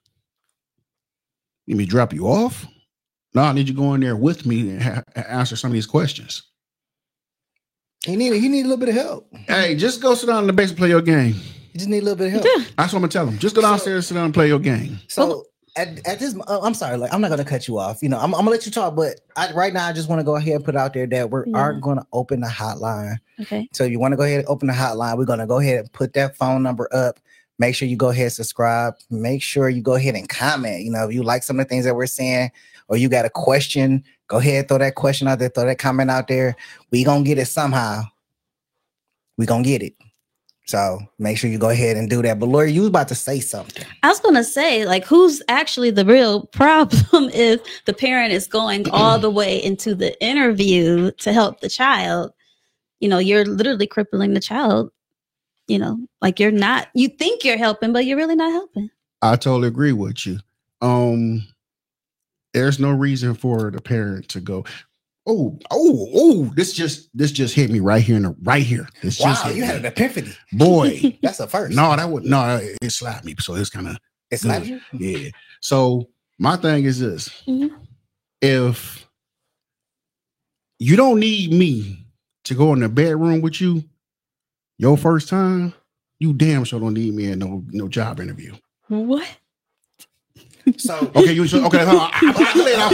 Let me drop you off? No, I need you to go in there with me and answer some of these questions. He need a little bit of help. Hey, just go sit down in the basement and play your game. You just need a little bit of help. That's what I'm gonna tell him. Just go downstairs, sit down, and play your game. So at this, I'm sorry, like I'm not gonna cut you off. You know, I'm gonna let you talk, but right now I just want to go ahead and put out there that we aren't gonna open the hotline. Okay. So if you want to go ahead and open the hotline, we're gonna go ahead and put that phone number up. Make sure you go ahead and subscribe. Make sure you go ahead and comment. You know, if you like some of the things that we're saying, or you got a question, go ahead, throw that question out there, throw that comment out there. We gonna get it somehow. We gonna get it. So make sure you go ahead and do that. But Lori, you was about to say something. I was gonna say, like, who's actually the real problem if the parent is going all the way into the interview to help the child? You know, you're literally crippling the child. You know, like you think you're helping, but you're really not helping. I totally agree with you. There's no reason for the parent to go, this just hit me right here. This wow, you had an epiphany. Boy. That's a first. It slapped me. So it's kind of, it slapped you? Yeah. So my thing is this. Mm-hmm. If you don't need me to go in the bedroom with you your first time, you damn sure don't need me in no job interview. What? So okay, hold on. I can lay it out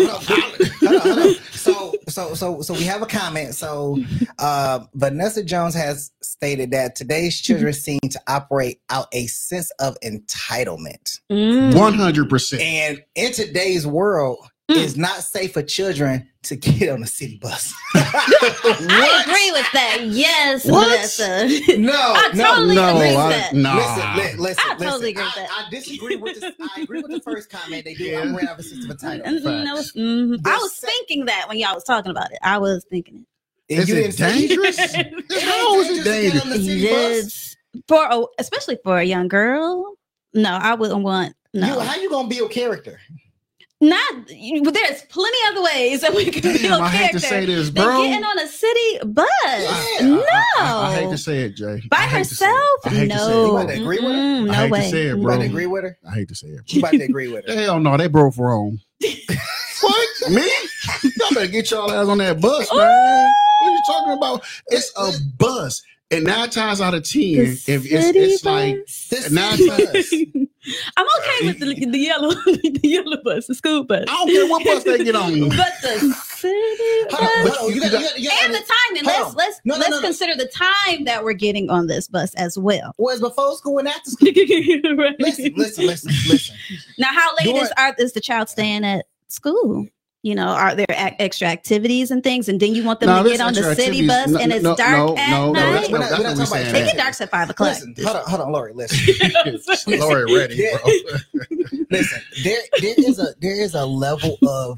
for her. So we have a comment. So Vanessa Jones has stated that today's children seem to operate out a sense of entitlement. 100%. And in today's world, it's not safe for children to get on a city bus. I agree with that. Yes, Vanessa. No, I totally agree with that. Listen. I totally agree with that. I disagree with this. I agree with the first comment. They do operate out of a system of entitlement. I was thinking that when y'all was talking about it. I was thinking it. Is it dangerous? How is it dangerous? Yes. Especially for a young girl. No, I wouldn't want. No. How you gonna build character? There's plenty other ways that we can build character. I hate to say this, bro. Getting on a city bus. Yeah. No. I hate to say it, Jay. By herself? No. You about to agree with her? No I hate way. to say it, bro. You about to agree with her? I hate to say it. You about to agree with her? Hell no, they broke wrong. What? Me? Y'all better get y'all ass on that bus, man. What are you talking about? It's a bus. And 9 times out of 10, if it's like 9 times. I'm okay with the yellow bus, the school bus. I don't care what bus they get on. But the city bus. You got, and the timing. Let's consider the time that we're getting on this bus as well. Was before school and after school. Right. Listen. Now, how late is the child staying at school? You know, are there extra activities and things? And then you want them to get on the city bus and it's dark at night? We're not talking about it get dark at 5 o'clock. Listen, hold on, Lori. Listen. Lori ready, bro. Listen, there is a level of,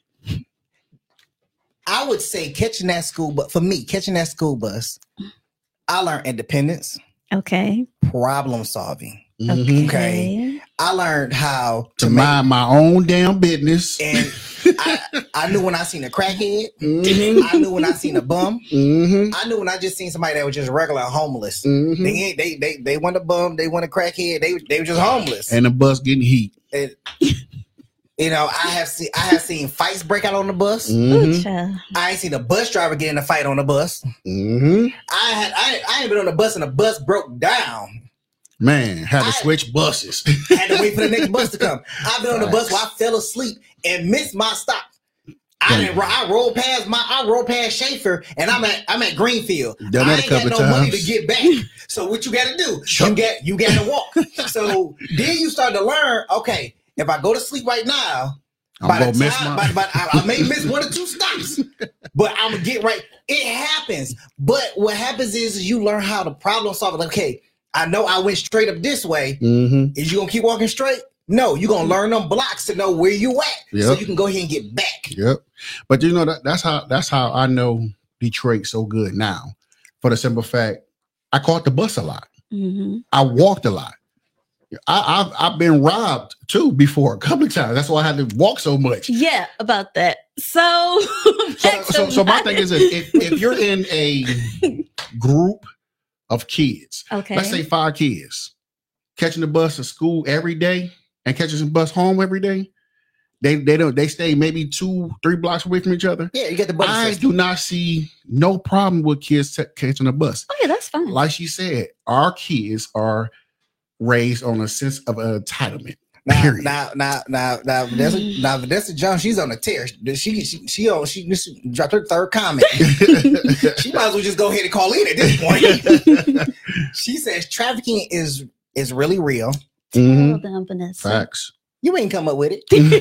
I would say, catching that school bus, I learned independence. Okay. Problem solving. Okay. I learned how to mind my own damn business. And I knew when I seen a crackhead. I knew when I seen a bum. I knew when I just seen somebody that was just regular homeless. They want a bum. They want a crackhead. They were just homeless. And the bus getting heat. And, you know, I have seen fights break out on the bus. I ain't seen a bus driver get in a fight on the bus. I ain't been on the bus and the bus broke down. Man, had to switch buses. Had to wait for the next bus to come. I've been on the bus where I fell asleep and missed my stop. I rolled past Schaefer and I'm at Greenfield. I ain't got no money to get back. So what you got to do? You got to walk. So then you start to learn. Okay, if I go to sleep right now, I may miss 1 or 2 stops, but I'm gonna get right. It happens. But what happens is you learn how to problem solve. Like, okay, I know I went straight up this way. Is you gonna keep walking straight? No, you're gonna learn them blocks to know where you at, so you can go ahead and get back. But you know that's how I know Detroit so good now. For the simple fact, I caught the bus a lot. I walked a lot. I've been robbed too before a couple of times. That's why I had to walk so much. Yeah, about that. So my thing is, if you're in a group of kids, let's say 5 kids, catching the bus to school every day and catching the bus home every day, they stay maybe 2-3 blocks away from each other. Yeah, you get the bus. I do not see no problem with kids catching a bus. Oh yeah, that's fine. Like she said, our kids are raised on a sense of entitlement. Now, Vanessa Jones, she's on a tear. She just dropped her 3rd comment. She might as well just go ahead and call in at this point. She says trafficking is really real. Tell them, Vanessa. Facts. You ain't come up with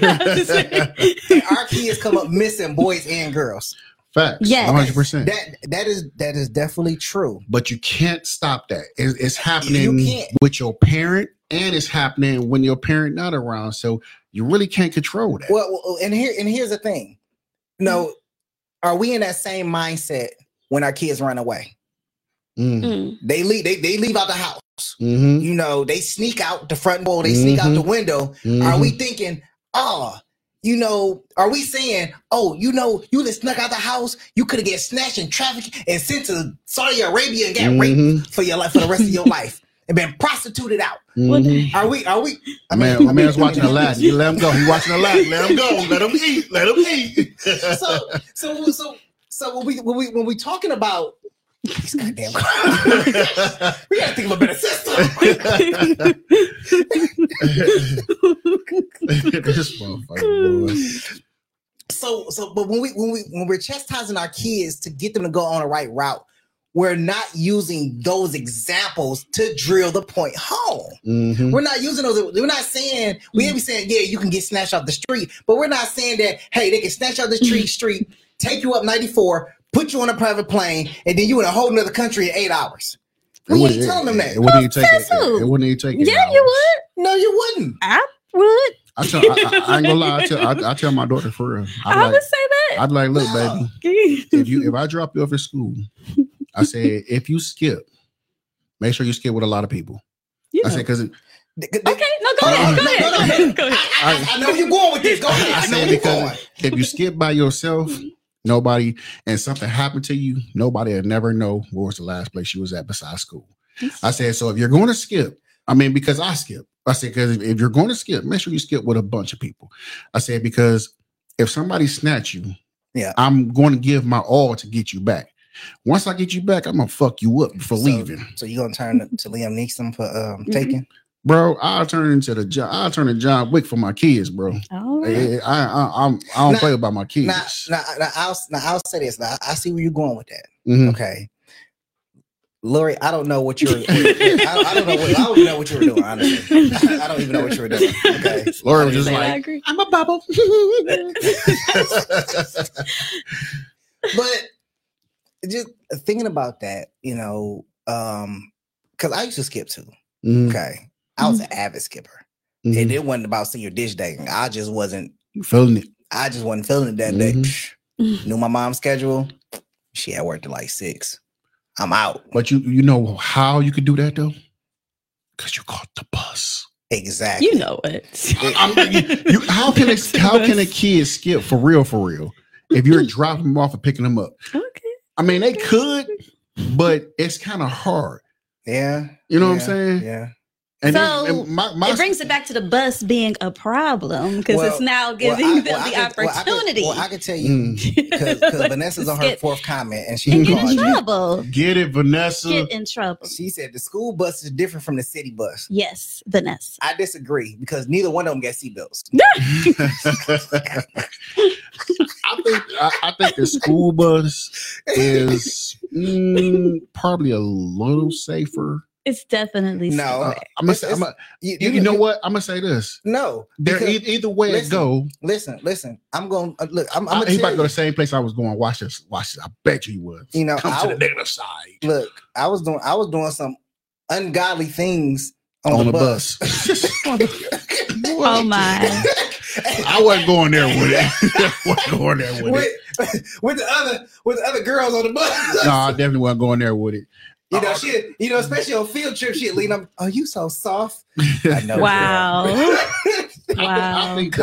it. And our kids come up missing, boys and girls. Facts. Yeah, 100%. That is definitely true. But you can't stop that. It's happening with your parent, and it's happening when your parent not around. So you really can't control that. Well, and here's the thing. No, are we in that same mindset when our kids run away? They leave out the house. You know, they sneak out the front door. They sneak out the window. Are we thinking, you know, are we saying, you know, you just snuck out the house, you could have get snatched and trafficked and sent to Saudi Arabia and got raped for your life, for the rest of your life, and been prostituted out? Are we? My man's watching Aladdin. You let him go. He watching Aladdin. Let him go. Let him eat. Let him eat. So when we talking about these goddamn we gotta think of a better system. This motherfucker, boy. But when we're chastising our kids to get them to go on the right route, we're not using those examples to drill the point home. We're not using those. We're not saying, we ain't be saying, yeah, you can get snatched off the street, but we're not saying that, hey, they can snatch out the street, take you up 94, put you on a private plane, and then you in a whole nother country in 8 hours. We ain't telling them that. It wouldn't even take it. It wouldn't even take it. Yeah, you would. No, you wouldn't. I would. I ain't gonna lie. I tell my daughter for real. I would say that. I'd like, look, baby, if I drop you off at school, I said, if you skip, make sure you skip with a lot of people. Yeah. I said, because okay, no, go ahead. Go ahead. I know you're going with this. Go ahead. I said, because if you skip by yourself, nobody, and something happened to you, nobody will never know where was the last place you was at besides school. I said, so if you're going to skip, because I skip. I said, because if you're going to skip, make sure you skip with a bunch of people. I said, because if somebody snatch you, I'm going to give my all to get you back. Once I get you back, I'm going to fuck you up for leaving. So you're going to turn to Liam Neeson for taking? Bro, I'll turn into John Wick for my kids, bro. All I don't play about my kids. Now I'll say this. Now I see where you're going with that. Mhm. Okay, Lori, I don't know what you're. I don't even know what you were doing. Honestly, I don't even know what you were doing. Okay, Lori was just I like, agree. I'm a bubble. But just thinking about that, because I used to skip too. Mhm. Okay, I was an avid skipper, Mhm. and it wasn't about senior dish day. I just wasn't. You feeling it? I just wasn't feeling it that day. Mhm. Knew my mom's schedule. She had work till like 6. I'm out. But you know how you could do that though? Because you caught the bus. Exactly. You know it. How can a kid skip for real? If you're dropping them off and picking them up, Okay. I mean they could, but it's kind of hard. Yeah. You know what I'm saying? Yeah. And So then, my it brings it back to the bus being a problem because it's now giving them the opportunity. I can tell you because Vanessa's on her Get- 4th comment and and she get in called you. trouble. get it, Vanessa. Get in trouble. She said the school bus is different from the city bus. Yes, Vanessa. I disagree because neither one of them got seatbelts. I think the school bus is probably a little safer. It's definitely No. You know what? I'm gonna say this. No. There because- either way it go. Listen. I'm going look. I'm He gonna about to tell go to the same place I was going. Watch this. I bet you he would. Come to the negative side Look, I was doing some ungodly things on the bus. Oh my. I wasn't going there with it. with the other girls on the bus. No, I definitely wasn't going there with it. Especially on field trips, she'd lean up. Oh, you so soft. I know. Wow. I think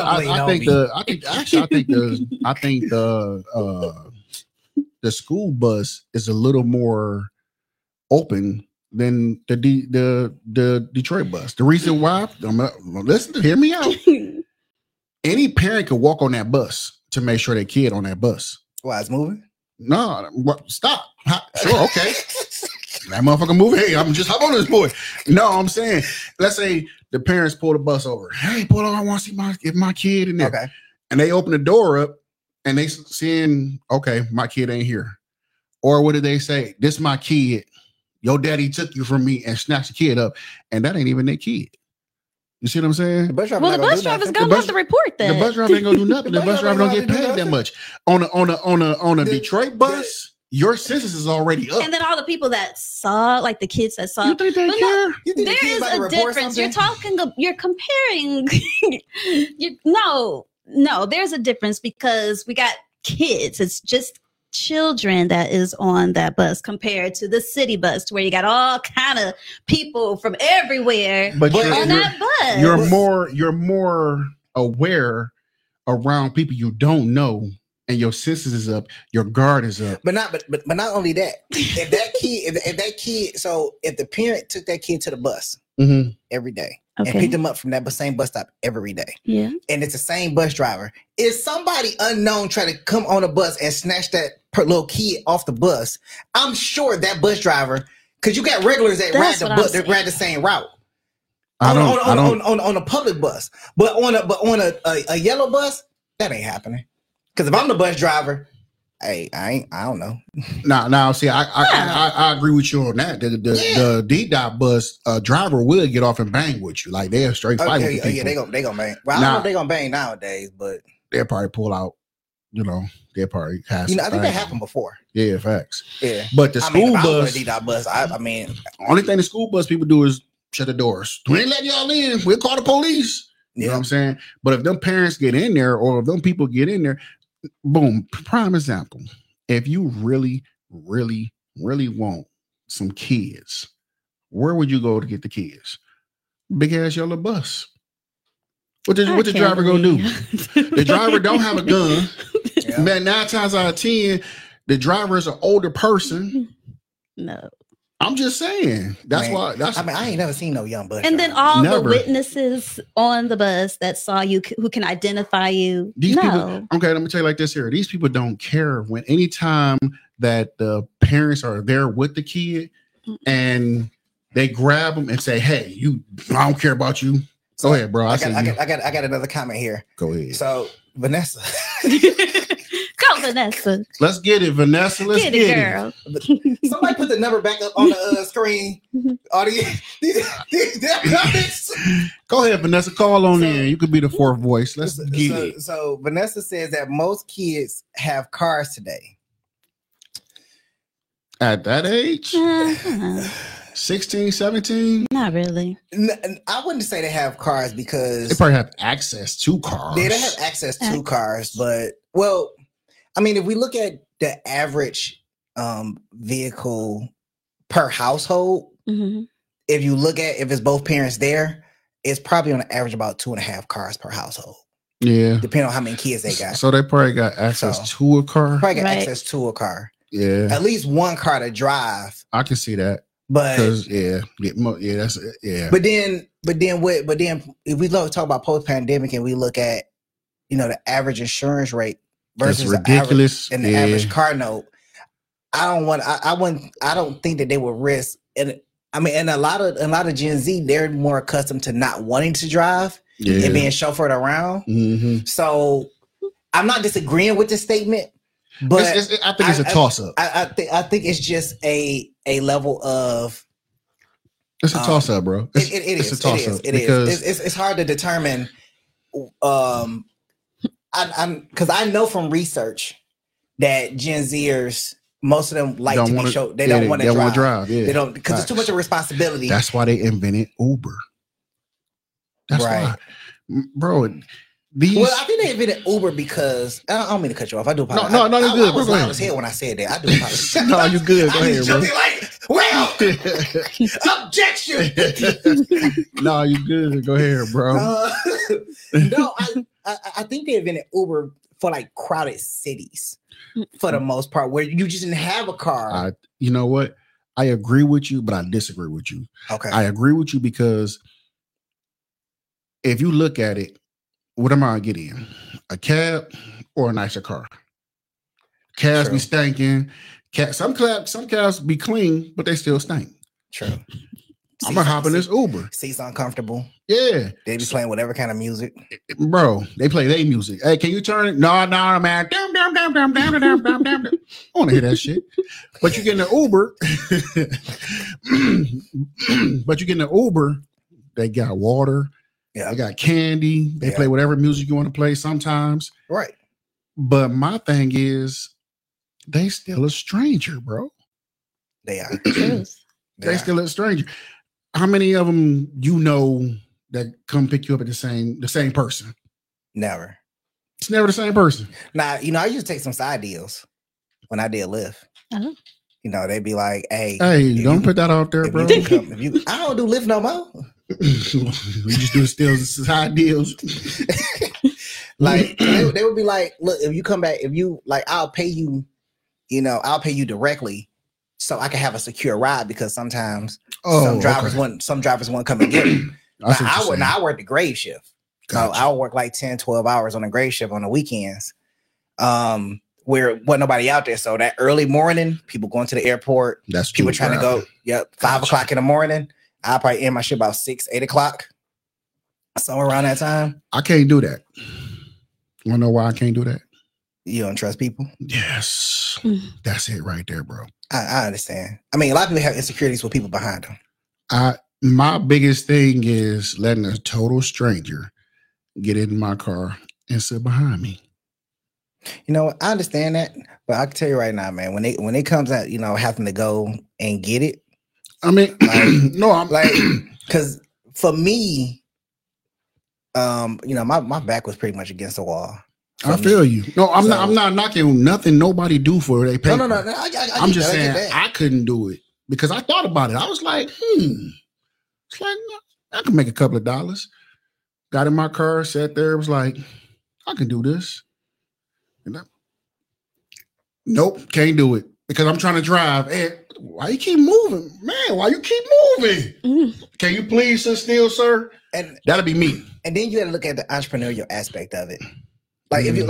the school bus is a little more open than the Detroit bus. The reason why, hear me out. Any parent could walk on that bus to make sure their kid on that bus. Why it's moving? No, stop. Sure, okay. That motherfucker moving. Hey, I'm just hop on this boy. No, I'm saying, let's say the parents pull the bus over. Hey, pull over. I want to see my kid in there. Okay. And they open the door up and they seeing, okay, my kid ain't here. Or what did they say? This my kid. Your daddy took you from me and snatched the kid up. And that ain't even their kid. You see what I'm saying? The bus driver Well, the bus driver's gonna have to report that. The bus driver ain't gonna do nothing. The bus driver don't get paid that much. On a Detroit bus, your census is already up. And then all the people that saw, like the kids that saw, You think they but care? You think the there kid is about to a report difference. something? You're comparing. No, there's a difference because we got kids. It's just children that is on that bus compared to the city bus where you got all kind of people from everywhere But on that bus. you're more aware around people you don't know, and your senses is up, your guard is up. But not only that. If that kid, so if the parent took that kid to the bus every day and picked him up from that same bus stop every day, yeah, and it's the same bus driver, if somebody unknown try to come on a bus and snatch that little kid off the bus, I'm sure that bus driver, because you got regulars that ride the bus, that ride the same route. On a public bus, but on a yellow bus, that ain't happening. Because if I'm the bus driver, hey, I don't know. Now, see, I agree with you on that. The D-Dot bus driver will get off and bang with you, like they're straight fight with people. Yeah, they gonna bang. Well, I don't know if they gonna bang nowadays, but they'll probably pull out. They'll probably have. I think that happened before. Yeah, facts. Yeah, but the school bus, D-Dot bus. Only thing the school bus people do is shut the doors. We ain't letting y'all in. We'll call the police. You know what I'm saying? But if them parents get in there, or if them people get in there, boom. Prime example. If you really, really, really want some kids, where would you go to get the kids? Big ass yellow bus. What the driver gonna do? The driver don't have a gun. Yeah. Man, 9 times out of 10, the driver is an older person. No. I'm just saying. That's why. I ain't never seen no young bus. And then all the witnesses on the bus that saw you, who can identify you. People, okay, let me tell you like this here. These people don't care when anytime that the parents are there with the kid and they grab them and say, "Hey, I don't care about you. So Go ahead, bro. I got another comment here. Go ahead. So Vanessa. Go, Vanessa. Let's get it, Vanessa. Let's get it, girl. Somebody put the number back up on the screen. Audience. Go ahead, Vanessa. Call on in. You could be the fourth voice. Let's get it. So Vanessa says that most kids have cars today. At that age? 16, 17? Not really. I wouldn't say they have cars because they probably have access to cars. They have access to cars, but well, I mean, if we look at the average vehicle per household, if you look at if it's both parents there, it's probably on average about 2.5 cars per household. Yeah, depending on how many kids they got. So they probably got access to a car. Probably got access to a car. Yeah, at least one car to drive. I can see that. But that's yeah. But then if we talk about post pandemic and we look at the average insurance rate versus that's ridiculous the average car note, I don't think that they would risk. And I mean, and a lot of Gen Z, they're more accustomed to not wanting to drive and being chauffeured around. Mm-hmm. So I'm not disagreeing with this statement. But I think it's a toss up. I think it's just a level of. It's a toss up, bro. It's a toss up. It's hard to determine. I'm because I know from research that Gen Zers, most of them like to be shown. They don't want to drive. Yeah. They don't because it's too much of responsibility. That's why they invented Uber. That's why, bro. Well, I think they invented Uber because I don't mean to cut you off. I do apologize. No, you're good. I was loud as hell when I said that. I do apologize. No, you're good. Go ahead, bro. Objection. No, you're good. Go ahead, bro. No, I think they invented Uber for like crowded cities for the most part, where you just didn't have a car. You know what? I agree with you, but I disagree with you. Okay. I agree with you because if you look at it, what am I getting in? A cab or a nicer car? Cabs be stinking. Some cabs be clean, but they still stink. True. I'm gonna hop in this Uber. Seats uncomfortable. Yeah. They be playing whatever kind of music. Bro, they play their music. Hey, can you turn it? No, man. I want to hear that shit. But you get in the Uber, they got water. Yeah. They got candy. They play whatever music you want to play sometimes. Right. But my thing is, they still a stranger, bro. They are. They still a stranger. How many of them that come pick you up at the same person? Never. It's never the same person. Now, I used to take some side deals when I did Lyft. Uh-huh. They'd be like, hey, don't put that out there, bro. I don't do Lyft no more. We just do still side deals. Like they would be like, look, if you come back, I'll pay you, I'll pay you directly so I can have a secure ride because sometimes some drivers want to come and get it. I work the grave shift. Gotcha. So I'll work like 10, 12 hours on a grave shift on the weekends. Where wasn't nobody out there. So that early morning, people going to the airport. That's people trying to go. Yep. 5 o'clock in the morning. I'll probably end my shit about 6, 8 o'clock. Somewhere around that time. I can't do that. You wanna know why I can't do that? You don't trust people? Yes. That's it right there, bro. I understand. I mean, a lot of people have insecurities with people behind them. My biggest thing is letting a total stranger get in my car and sit behind me. I understand that, but I can tell you right now, man, when it comes out, having to go and get it. I mean, I'm like, because for me, my back was pretty much against the wall. I feel you. No, I'm not knocking nothing nobody do for their paper. No. I'm just saying I couldn't do it because I thought about it. I was like, it's like I can make a couple of dollars. Got in my car, sat there, was like, I can do this. Nope, can't do it because I'm trying to drive. Hey, why you keep moving, man? Why you keep moving? Can you please sit still, sir? And that'll be me. And then you got to look at the entrepreneurial aspect of it. Like if you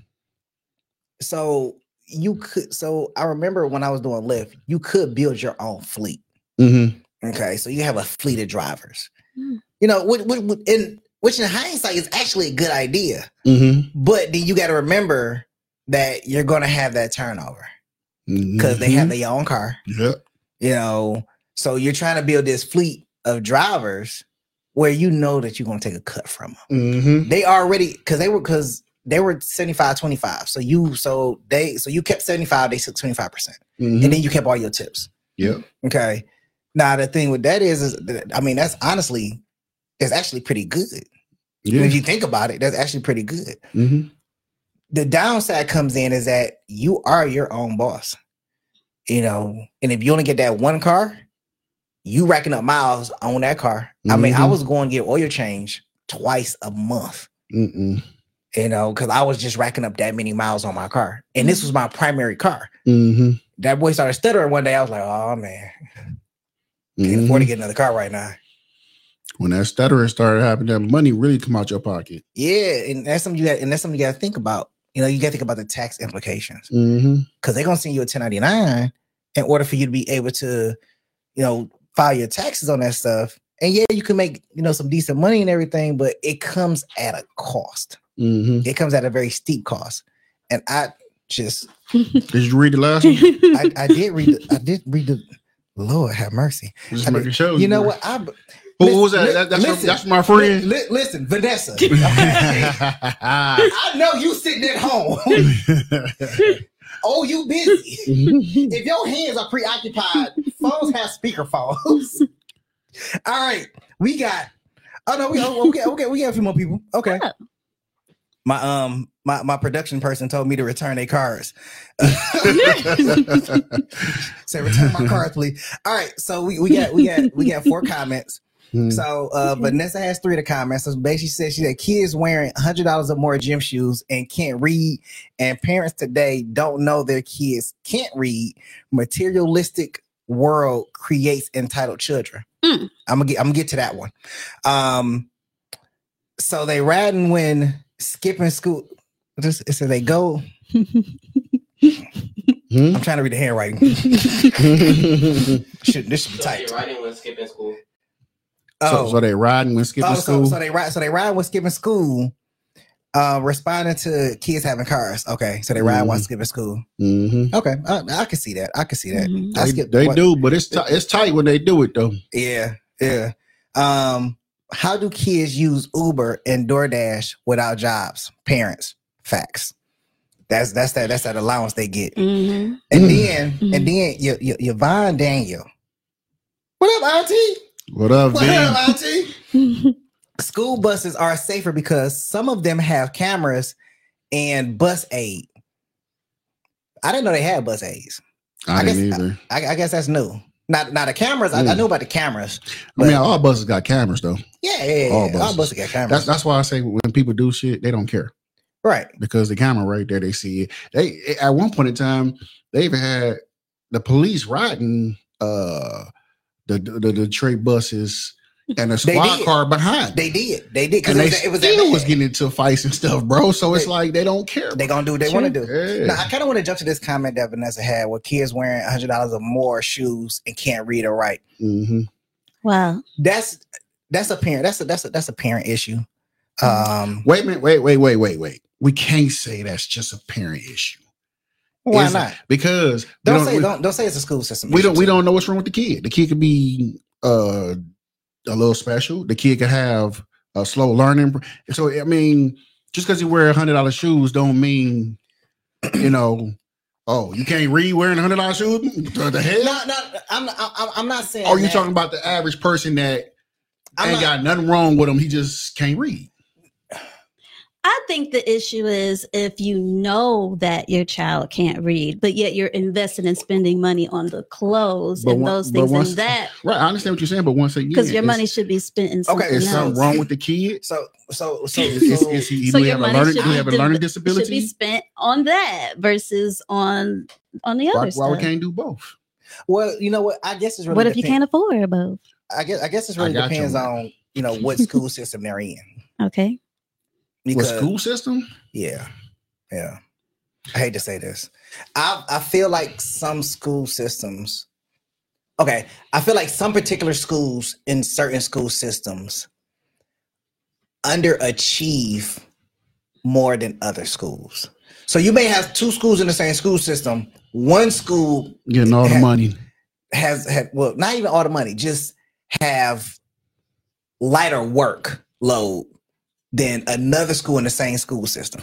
so I remember when I was doing Lyft, you could build your own fleet. Mm-hmm. Okay, so you have a fleet of drivers. And which in hindsight is actually a good idea. Mm-hmm. But then you got to remember that you're going to have that turnover because they have their own car. Yep. You know, so you're trying to build this fleet of drivers where you know that you're going to take a cut from them. Mm-hmm. They already because they were 75-25. So you kept 75, they took 25%. Mm-hmm. And then you kept all your tips. Yep. Okay. Now the thing with that is I mean, that's actually pretty good. Yeah. If you think about it, that's actually pretty good. Mm-hmm. The downside comes in is that you are your own boss. You know, and if you only get that one car, you racking up miles on that car. Mm-hmm. I mean, I was going to get oil change twice a month. Mm-mm. You know, because I was just racking up that many miles on my car. And this was my primary car. Mm-hmm. That boy started stuttering one day. I was like, oh, man. Can't afford to get another car right now. When that stuttering started happening, that money really come out your pocket. Yeah, and that's something you got to think about. You know, you got to think about the tax implications. Because they're going to send you a 1099 in order for you to be able to, you know, file your taxes on that stuff. And yeah, you can make, you know, some decent money and everything, but it comes at a cost. It comes at a very steep cost. And I just did you read the last one? I did read the Lord have mercy. Just making sure. You know what? Who was that? That's my friend. Listen, Vanessa. Okay. I know you sitting at home. Oh, you busy. If your hands are preoccupied, phones have speakerphones. All right, we got. Oh no, we got a few more people. Okay. Yeah. My production person told me to return their cards. Say return my cards, please. All right, so we got 4 comments. So Vanessa has 3 of the comments. So basically she said kids wearing $100 or more gym shoes and can't read, and parents today don't know their kids can't read. Materialistic world creates entitled children. I'm gonna get to that one. So they riding when skipping school. It says they go. I'm trying to read the handwriting. This should be tight. Riding when skipping school. So they riding when skipping school. So they ride when skipping school. Responding to kids having cars. Okay, so they ride while skipping school. Okay, I can see that. They do, but it's tight when they do it though. Yeah. How do kids use Uber and DoorDash without jobs? Parents. Facts. That's that allowance they get. And then Yvonne Daniel. What up, Auntie? What up, Auntie? School buses are safer because some of them have cameras and bus aid. I didn't know they had bus aids. I didn't either. I guess that's new. Not the cameras. I knew about the cameras. I mean, all buses got cameras though. Yeah. All buses got cameras. That's why I say when people do shit, they don't care. Right. Because the camera right there, they see it. They at one point in time, they even had the police riding the Detroit buses and a squad car behind. They did. And it was getting into fights and stuff, bro. So it's like they don't care. They're gonna do what they want to do. Yeah. Now I kind of want to jump to this comment that Vanessa had where kids wearing $100 or more shoes and can't read or write. Wow. That's a parent. That's a parent issue. Wait a minute. Wait. We can't say that's just a parent issue. Why not? Because don't say it's a school system. We don't know what's wrong with the kid. The kid could be a little special. The kid could have a slow learning. So I mean, just because you wear $100 shoes don't mean, you know, oh, you can't read wearing $100 shoes. The hell? No, I'm not saying. Are you talking about the average person that ain't got nothing wrong with them? He just can't read. I think the issue is if you know that your child can't read, but yet you're invested in spending money on the clothes and those things and that. Right, I understand what you're saying, but once again, because your money should be spent in something else. Is something wrong with the kid? So your money should have a learning disability? Should be spent on that versus on the other stuff. Why we can't do both? Well, you know what? I guess it's really. What if you can't afford both? I guess it really depends on what school system they're in. Okay. Because, what school system? Yeah. I hate to say this. I feel like some school systems. Okay, I feel like some particular schools in certain school systems underachieve more than other schools. So you may have two schools in the same school system. One school getting all the money has well, not even all the money, just have lighter workload than another school in the same school system.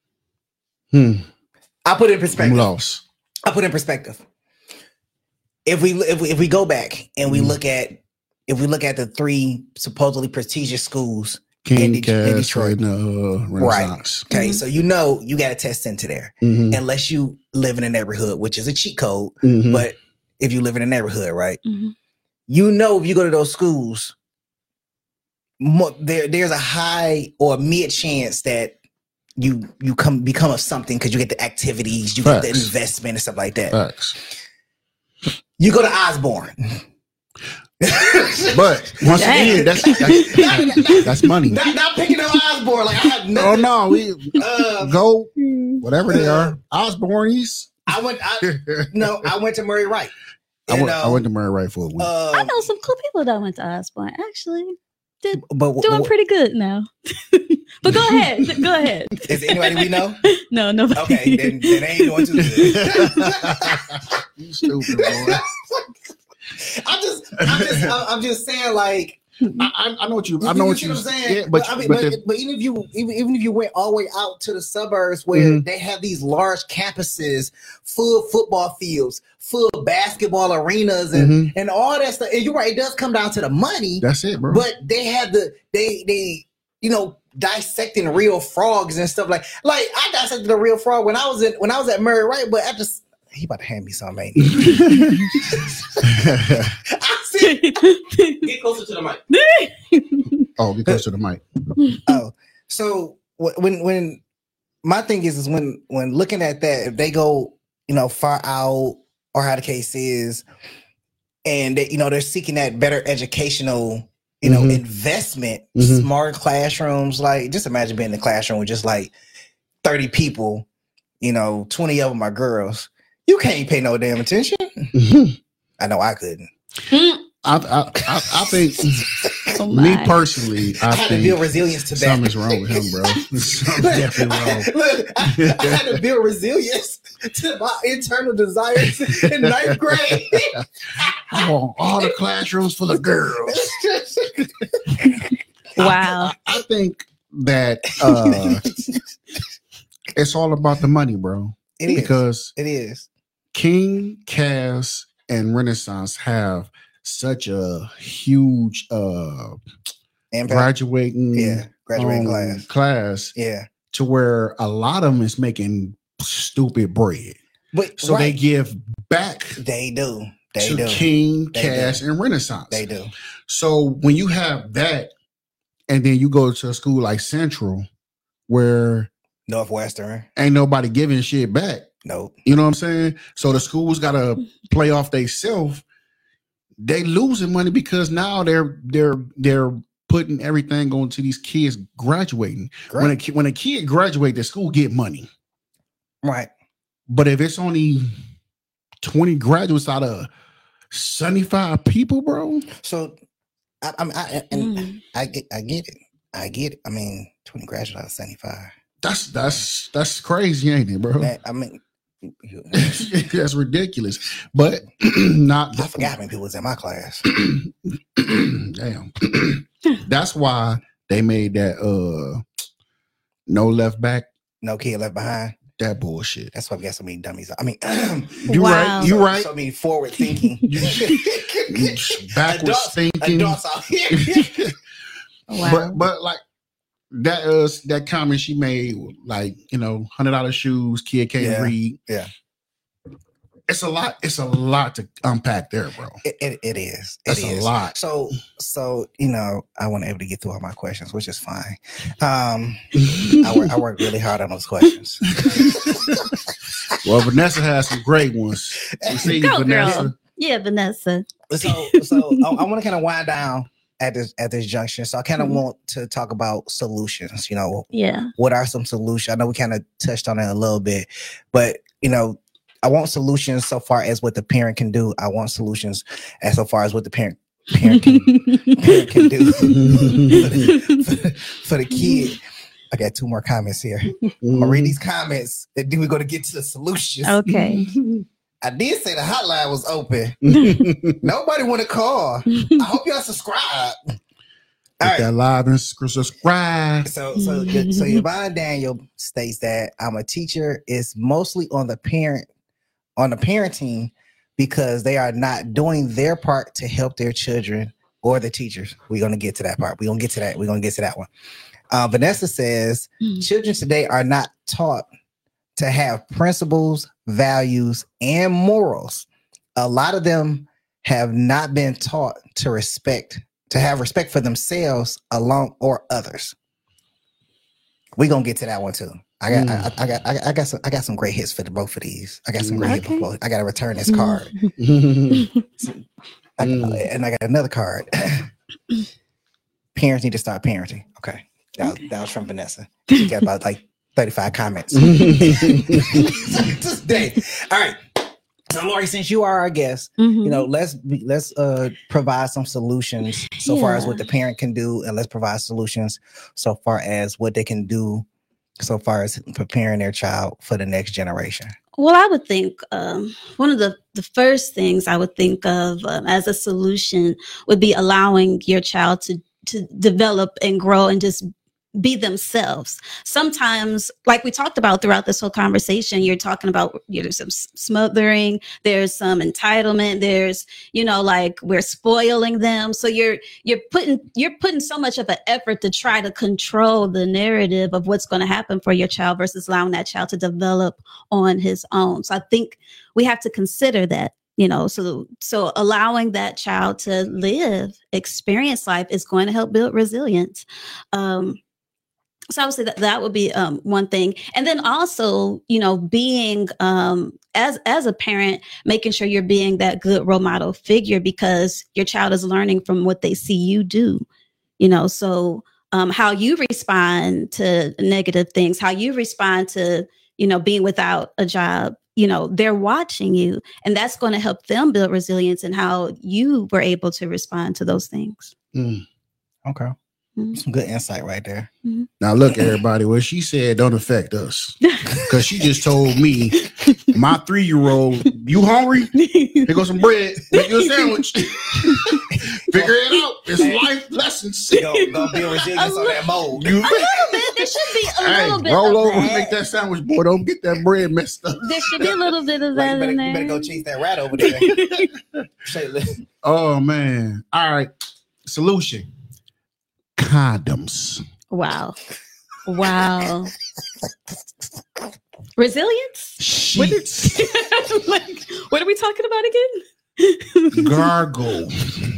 I put it in perspective. I'm lost. I put it in perspective. If we go back and we look at the three supposedly prestigious schools in Detroit, and Renaissance. Right? Okay, so you got to test into there unless you live in a neighborhood, which is a cheat code. But if you live in a neighborhood, right, you know, if you go to those schools, there's a high or mid chance that you become of something because you get the activities, you get the investment and stuff like that. Facts. You go to Osborne. But once again, that's money. Not picking up Osborne. Like I have nothing. Oh no, we go whatever they are. Osborne's. I went to Murray Wright. I went to Murray Wright for a week. I know some cool people that went to Osborne. Actually, doing pretty good now. But go ahead. Go ahead. Is anybody we know? No, nobody. Okay, then they ain't doing too good. You stupid boy. I'm just saying, like, I know what you. I know what you're saying. Yeah, but even if you went all the way out to the suburbs where they have these large campuses full of football fields, full of basketball arenas, and all that stuff. And you're right, it does come down to the money. That's it, bro. But they have they dissecting real frogs and stuff like I dissected a real frog when I was at Murray Wright, but after. He about to hand me some, ain't he? I see. Get closer to the mic. Oh, get closer to the mic. Oh, so when my thing is when looking at that, if they go, far out or how the case is, and they, they're seeking that better educational, investment, smart classrooms. Like, just imagine being in the classroom with just like 30 people, 20 of them are girls. You can't pay no damn attention. I know I couldn't. I think, me personally, I had to build resilience to that. Something's wrong with him, bro. Something's definitely wrong. Look, I had to build resilience to my internal desires in 9th grade. I want all the classrooms for the girls. Wow. I think that it's all about the money, bro. It is. Because it is. King, Cass, and Renaissance have such a huge graduating class. Yeah. To where a lot of them is making stupid bread. But so they give back. They do. To King, Cass, and Renaissance. They do. So when you have that, and then you go to a school like Central, where Northwestern ain't nobody giving shit back. Nope. You know what I'm saying? So the schools gotta play off themselves. They losing money because now they're putting everything onto these kids graduating. Great. When a kid graduate, the school get money. Right. But if it's only 20 graduates out of 75 people, bro. So I get it. I get it. I mean, 20 graduates out of 75. That's crazy, ain't it, bro? I mean, that's ridiculous. But not. I forgot how many people was in my class. Damn. That's why they made that no left back, no kid left behind. That bullshit. That's why we got so many dummies. I mean, you're right. You're right. So many forward thinking, backwards thinking. Adults out here. Wow. But like. That comment she made, like, $100 shoes, kid can't read. Yeah. It's a lot to unpack there, bro. It is. It's a lot. So I wasn't able to get through all my questions, which is fine. I worked really hard on those questions. Well, Vanessa has some great ones. You see, Vanessa. Girl. Yeah, Vanessa. So I want to kind of wind down at this junction. So I kind of want to talk about solutions, what are some solutions? I know we kind of touched on it a little bit, but I want solutions so far as what the parent can do. I want solutions as so far as what the parent parent can do for the kid. I got 2 more comments here. I'll read these comments, and then we're going to get to the solutions. Okay. I did say the hotline was open. Nobody want to call. I hope y'all subscribe. All right. That live and subscribe. So Yvonne Daniel states that I'm a teacher is mostly on the parenting because they are not doing their part to help their children or the teachers. We're going to get to that part. We're going to get to that. We're going to get to that one. Vanessa says children today are not taught to have principles, values, and morals. A lot of them have not been taught to have respect for themselves alone or others. We're gonna get to that one too. I got some great hits for both of these. I got some great hits for both. I gotta return this card. And I got another card. Parents need to start parenting. Okay. That was from Vanessa. She got about like 35 comments. This day. All right. So Lori, since you are our guest, let's provide some solutions so far as what the parent can do, and let's provide solutions so far as what they can do so far as preparing their child for the next generation. Well, I would think one of the first things I would think of as a solution would be allowing your child to develop and grow and just be themselves. Sometimes, like we talked about throughout this whole conversation, you're talking about there's some smothering, there's some entitlement, there's like we're spoiling them. So you're putting so much of an effort to try to control the narrative of what's going to happen for your child versus allowing that child to develop on his own. So I think we have to consider that. So allowing that child to experience life is going to help build resilience. So I would say that would be one thing. And then also, being as a parent, making sure you're being that good role model figure because your child is learning from what they see you do, so how you respond to negative things, how you respond to, being without a job, they're watching you, and that's going to help them build resilience and how you were able to respond to those things. Okay. Some good insight right there. Now look, everybody, what she said don't affect us because she just told me, my 3-year-old, you hungry? Here goes some bread. Make you a sandwich. Figure it out. It's life lessons. Gonna build resilience on that mold. A little bit. There should be a little bit. Roll of over that. and make that sandwich, boy. Don't get that bread messed up. There should be a little bit of that in there. You better go chase that rat over there. Oh man! All right, solution. Condoms. Wow. Resilience? Sheets. What are we talking about again? Gargle.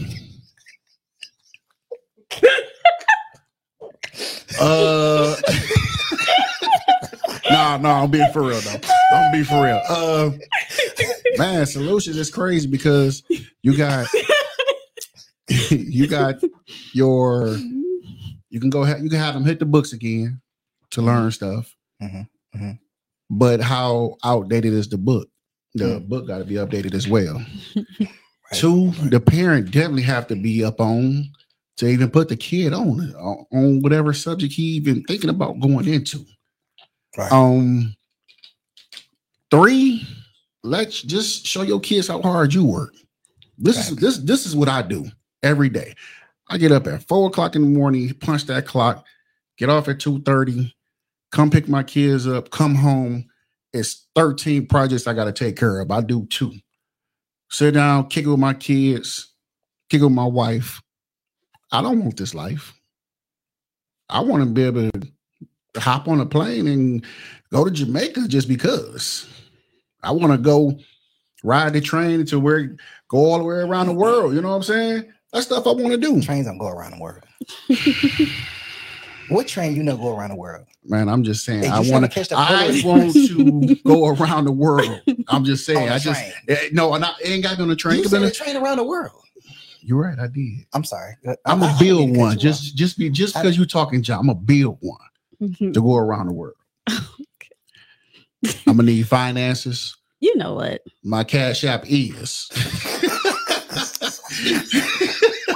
No, I'm being for real though. I'm being for real. Man, solutions is crazy because you got your. You can have them hit the books again to learn stuff. But how outdated is the book? The book got to be updated as well. Right. 2, the parent definitely have to be up on to even put the kid on whatever subject he even thinking about going into. Right. 3, let's just show your kids how hard you work. This is what I do every day. I get up at 4:00 in the morning, punch that clock, get off at 2:30, come pick my kids up, come home. It's 13 projects I got to take care of. I do 2. Sit down, kick it with my kids, kick it with my wife. I don't want this life. I want to be able to hop on a plane and go to Jamaica just because. I want to go ride the train go all the way around the world. You know what I'm saying? That's stuff I want to do. Trains don't go around the world. What train go around the world? Man, I'm just saying. I want to go around the world. I'm just saying. It ain't got to be on a train. You said a train around the world. You're right. I did. I'm sorry. I'm gonna build one. Just because you're talking, John, I'm gonna build one to go around the world. Okay. I'm gonna need finances. You know what? My Cash App is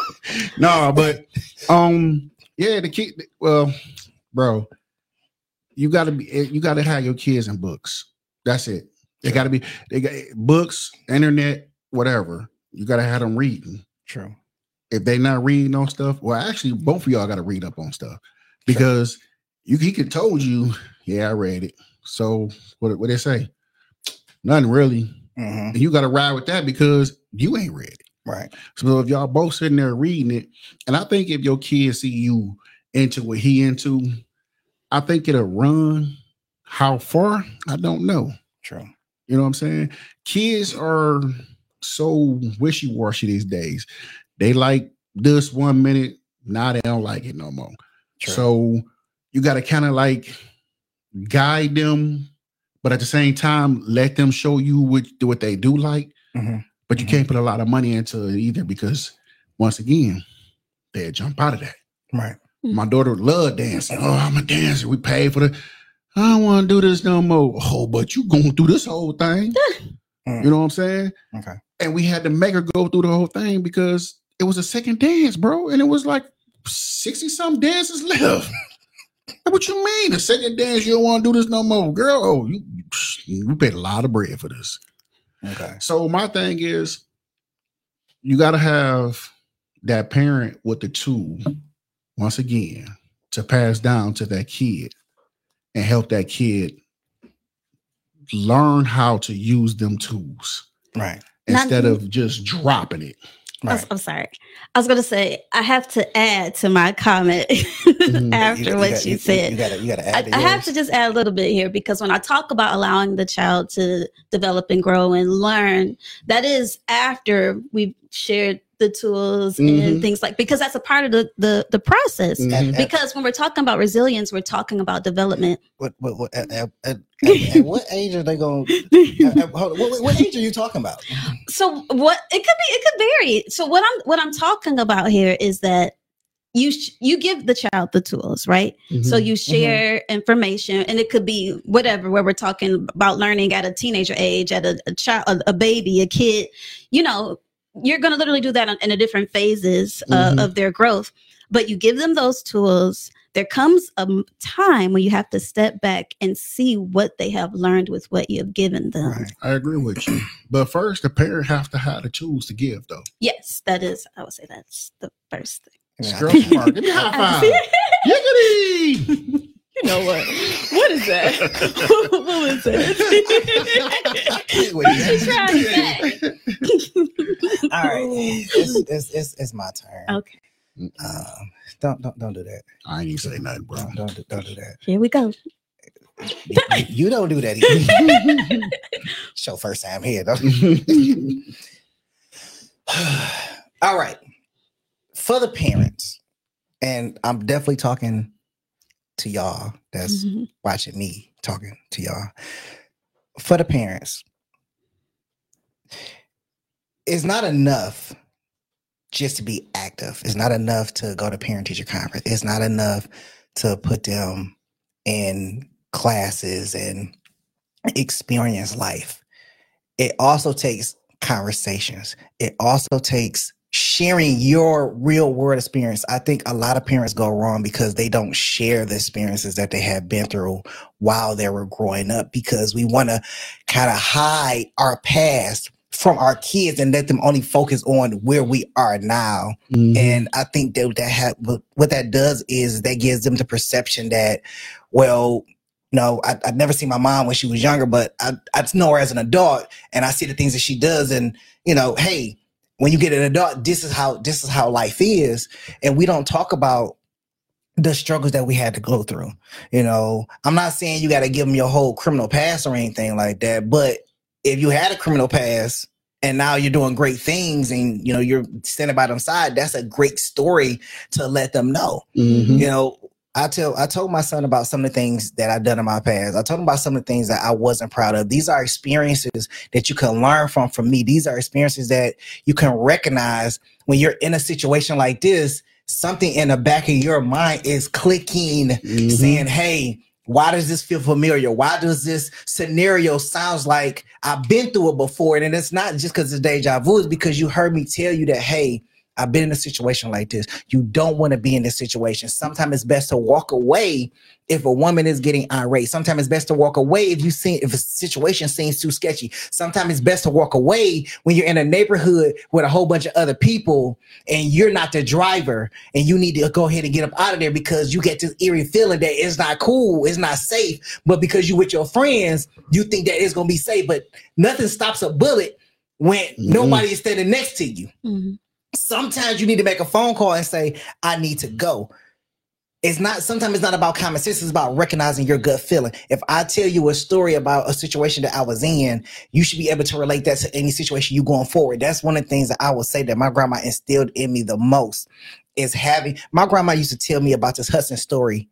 No, but yeah, the kid. Well, bro, you gotta have your kids in books. That's it. They got books, internet, whatever. You gotta have them reading. True. If they not reading on stuff, well, actually, both of y'all gotta read up on stuff because he could told you, yeah, I read it. So what they say? Nothing really. Mm-hmm. And you gotta ride with that because you ain't read it. Right. So if y'all both sitting there reading it, and I think if your kids see you into what he into, I think it'll run. How far? I don't know. True. You know what I'm saying? Kids are so wishy-washy these days. They like this 1 minute, now they don't like it no more. True. So you got to kind of like guide them, but at the same time, let them show you what they do like. Mm-hmm. But you can't put a lot of money into it either because once again, they'll jump out of that. Right. My daughter loved dancing. Oh, I'm a dancer. We paid for I don't want to do this no more. Oh, but you going through this whole thing. You know what I'm saying? Okay. And we had to make her go through the whole thing because it was a second dance, bro. And it was like 60-some dances left. What you mean? The second dance, you don't want to do this no more. Girl, oh, you paid a lot of bread for this. Okay. So my thing is, you got to have that parent with the tool, once again, to pass down to that kid and help that kid learn how to use them tools. Right. Instead of just dropping it. Right. I'm sorry. I was going to say, I have to add to my comment after what you said. You gotta add I have to just add a little bit here because when I talk about allowing the child to develop and grow and learn, that is after we've shared the tools and things because that's a part of the process. Because when we're talking about resilience, we're talking about development. At what age are they going? What age are you talking about? So it could vary. So what I'm talking about here is that you give the child the tools, right? So you share information, and it could be whatever. Where we're talking about learning at a teenager age, at a child, a baby, a kid, you're going to literally do that in the different phases of their growth. But you give them those tools. There comes a time when you have to step back and see what they have learned with what you've given them. Right. I agree with you. But first, the parent has to have the tools to give, though. Yes, I would say that's the first thing. Girl, smart. Give me a high five. Yiggity! You know what? What is that? What was that? All right, it's my turn. Okay. Don't do that. I ain't even say nothing, bro. Don't do that. Here we go. You don't do that either. It's your first time here, though. All right. For the parents, and I'm definitely talking to y'all that's watching me talking to y'all. For the parents, it's not enough just to be active. It's not enough to go to parent-teacher conference. It's not enough to put them in classes and experience life. It also takes conversations. It also takes sharing your real world experience. I think a lot of parents go wrong because they don't share the experiences that they have been through while they were growing up, because we want to kind of hide our past from our kids and let them only focus on where we are now. And I think that what that does is that gives them the perception that, well, I'd never seen my mom when she was younger, but I know her as an adult and I see the things that she does. And, hey, when you get an adult, this is how life is. And we don't talk about the struggles that we had to go through. I'm not saying you got to give them your whole criminal past or anything like that. But if you had a criminal past and now you're doing great things and, you're standing by them side, that's a great story to let them know. I told my son about some of the things that I've done in my past. I told him about some of the things that I wasn't proud of. These are experiences that you can learn from me. These are experiences that you can recognize when you're in a situation like this. Something in the back of your mind is clicking, saying, hey, why does this feel familiar? Why does this scenario sounds like I've been through it before? And it's not just because it's deja vu. It's because you heard me tell you that, hey, I've been in a situation like this. You don't want to be in this situation. Sometimes it's best to walk away if a woman is getting irate. Sometimes it's best to walk away if a situation seems too sketchy. Sometimes it's best to walk away when you're in a neighborhood with a whole bunch of other people and you're not the driver and you need to go ahead and get up out of there because you get this eerie feeling that it's not cool, it's not safe. But because you're with your friends, you think that it's going to be safe. But nothing stops a bullet when nobody is standing next to you. Mm-hmm. Sometimes you need to make a phone call and say, I need to go. Sometimes it's not about common sense. It's about recognizing your gut feeling. If I tell you a story about a situation that I was in, you should be able to relate that to any situation you going forward. That's one of the things that I would say that my grandma instilled in me the most is my grandma used to tell me about this Hudson story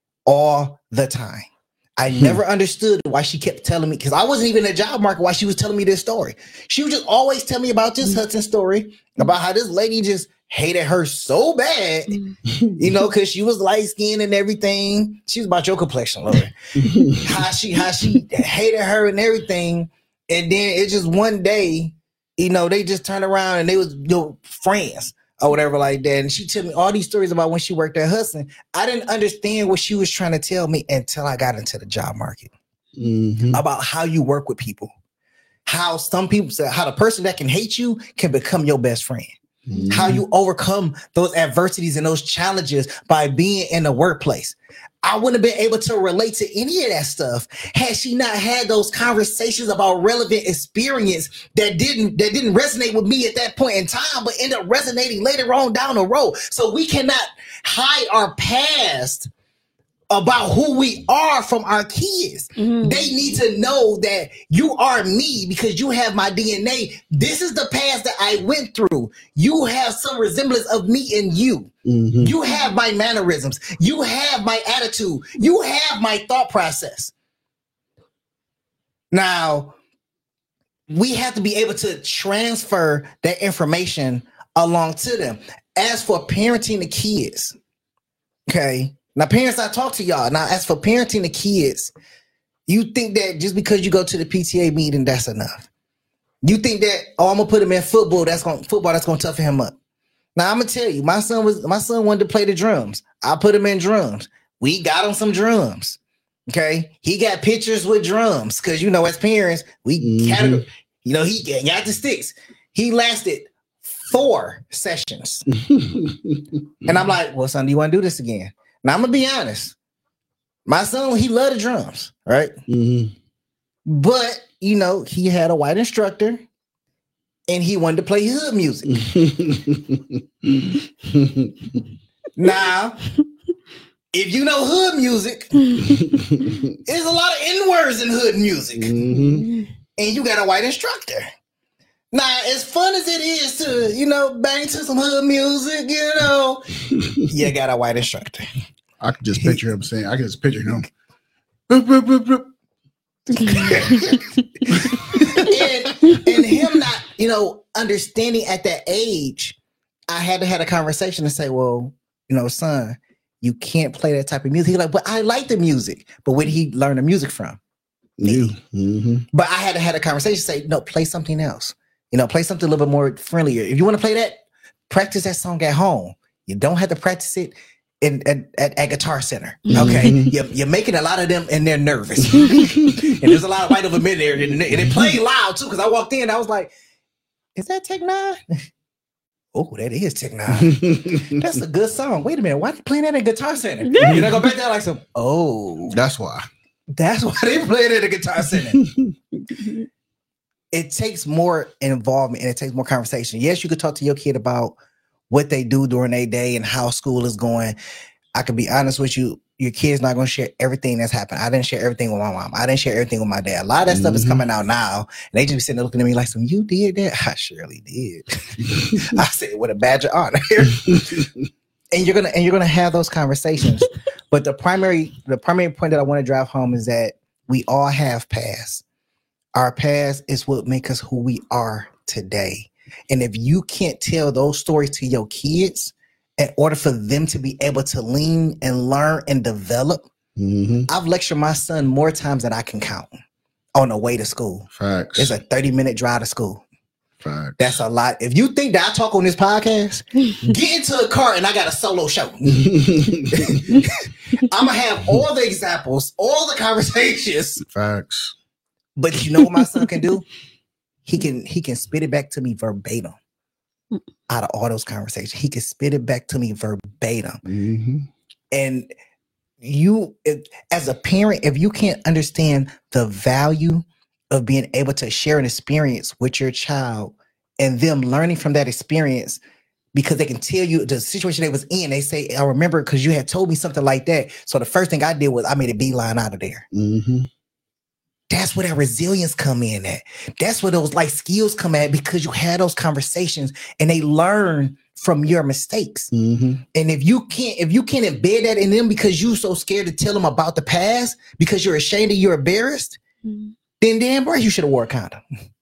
all the time. I never understood why she kept telling me, because I wasn't even in the job market, why she was telling me this story. She would just always tell me about this Hudson story, about how this lady just hated her so bad, because she was light skinned and everything. She was about your complexion, Lord. how she hated her and everything. And then it just one day, they just turned around and they was friends or whatever like that. And she told me all these stories about when she worked at Hudson. I didn't understand what she was trying to tell me until I got into the job market. About how you work with people. How some people say, how the person that can hate you can become your best friend. How you overcome those adversities and those challenges by being in the workplace. I wouldn't have been able to relate to any of that stuff had she not had those conversations about relevant experience that didn't resonate with me at that point in time, but end up resonating later on down the road. So we cannot hide our past about who we are from our kids. They need to know that you are me because you have my DNA. This is the past that I went through. You have some resemblance of me in you. You have my mannerisms. You have my attitude. You have my thought process. Now, we have to be able to transfer that information along to them. As for parenting the kids, okay? Now, parents, I talk to y'all. Now, as for parenting the kids, you think that just because you go to the PTA meeting, that's enough. You think that, I'm gonna put him in football, that's gonna toughen him up. Now, I'm gonna tell you, my son wanted to play the drums. I put him in drums. We got him some drums. Okay, he got pictures with drums because as parents, we he got the sticks. He lasted 4 sessions, and I'm like, "Well, son, do you want to do this again?" Now, I'm going to be honest. My son, he loved the drums, right? But, he had a white instructor and he wanted to play hood music. Now, if you know hood music, there's a lot of N-words in hood music. And you got a white instructor. Now, as fun as it is to, bang to some hood music, you got a white instructor. I can just picture him saying, I can just picture him. and him not, understanding at that age, I had to have a conversation and say, well, son, you can't play that type of music. He's like, but I like the music. But where did he learn the music from? You. But I had to have a conversation, say, no, play something else. Play something a little bit more friendlier. If you want to play that, practice that song at home. You don't have to practice it at Guitar Center. Okay, you're making a lot of them and they're nervous. And there's a lot of white over men there, and it played loud too. Because I walked in, I was like, "Is that Tech Nine?" Oh, that is Tech Nine. That's a good song. Wait a minute, why are they playing that at Guitar Center? You know, go back there like some. Oh, that's why. That's why they play it at the Guitar Center. It takes more involvement and it takes more conversation. Yes, you could talk to your kid about what they do during their day and how school is going. I can be honest with you. Your kid's not going to share everything that's happened. I didn't share everything with my mom. I didn't share everything with my dad. A lot of that stuff is coming out now. And they just be sitting there looking at me like, so you did that? I surely did. I said, with a badge of honor. And you're gonna have those conversations. But the primary point that I want to drive home is that we all have past. Our past is what makes us who we are today. And if you can't tell those stories to your kids in order for them to be able to lean and learn and develop, I've lectured my son more times than I can count on the way to school. Facts. It's a 30-minute drive to school. Facts. That's a lot. If you think that I talk on this podcast, get into a car and I got a solo show. I'm gonna have all the examples, all the conversations. Facts. But you know what my son can do? He can spit it back to me verbatim out of all those conversations. He can spit it back to me verbatim. Mm-hmm. And you, as a parent, if you can't understand the value of being able to share an experience with your child and them learning from that experience, because they can tell you the situation they was in, they say, I remember because you had told me something like that. So the first thing I did was I made a beeline out of there. Mm-hmm. That's where that resilience come in at. That's where those life skills come at, because you had those conversations and they learn from your mistakes. Mm-hmm. And if you can't embed that in them because you're so scared to tell them about the past because you're ashamed and you're embarrassed, then damn right you should have wore a condom.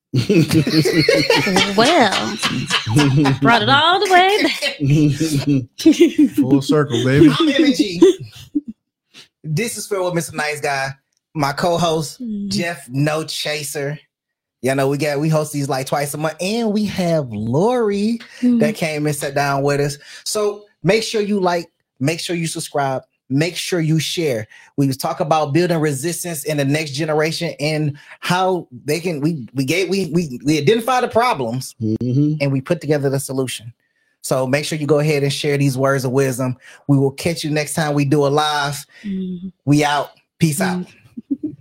Well, brought it all the way back. Full circle, baby. I'm MG. This is Phil with Mr. Nice Guy. My co-host, Jeff No Chaser. You know, we host these like twice a month, and we have Lori that came and sat down with us. So make sure you like, make sure you subscribe, make sure you share. We was talk about building resistance in the next generation and how they can. We identify the problems and we put together the solution. So make sure you go ahead and share these words of wisdom. We will catch you next time we do a live. We out. Peace out.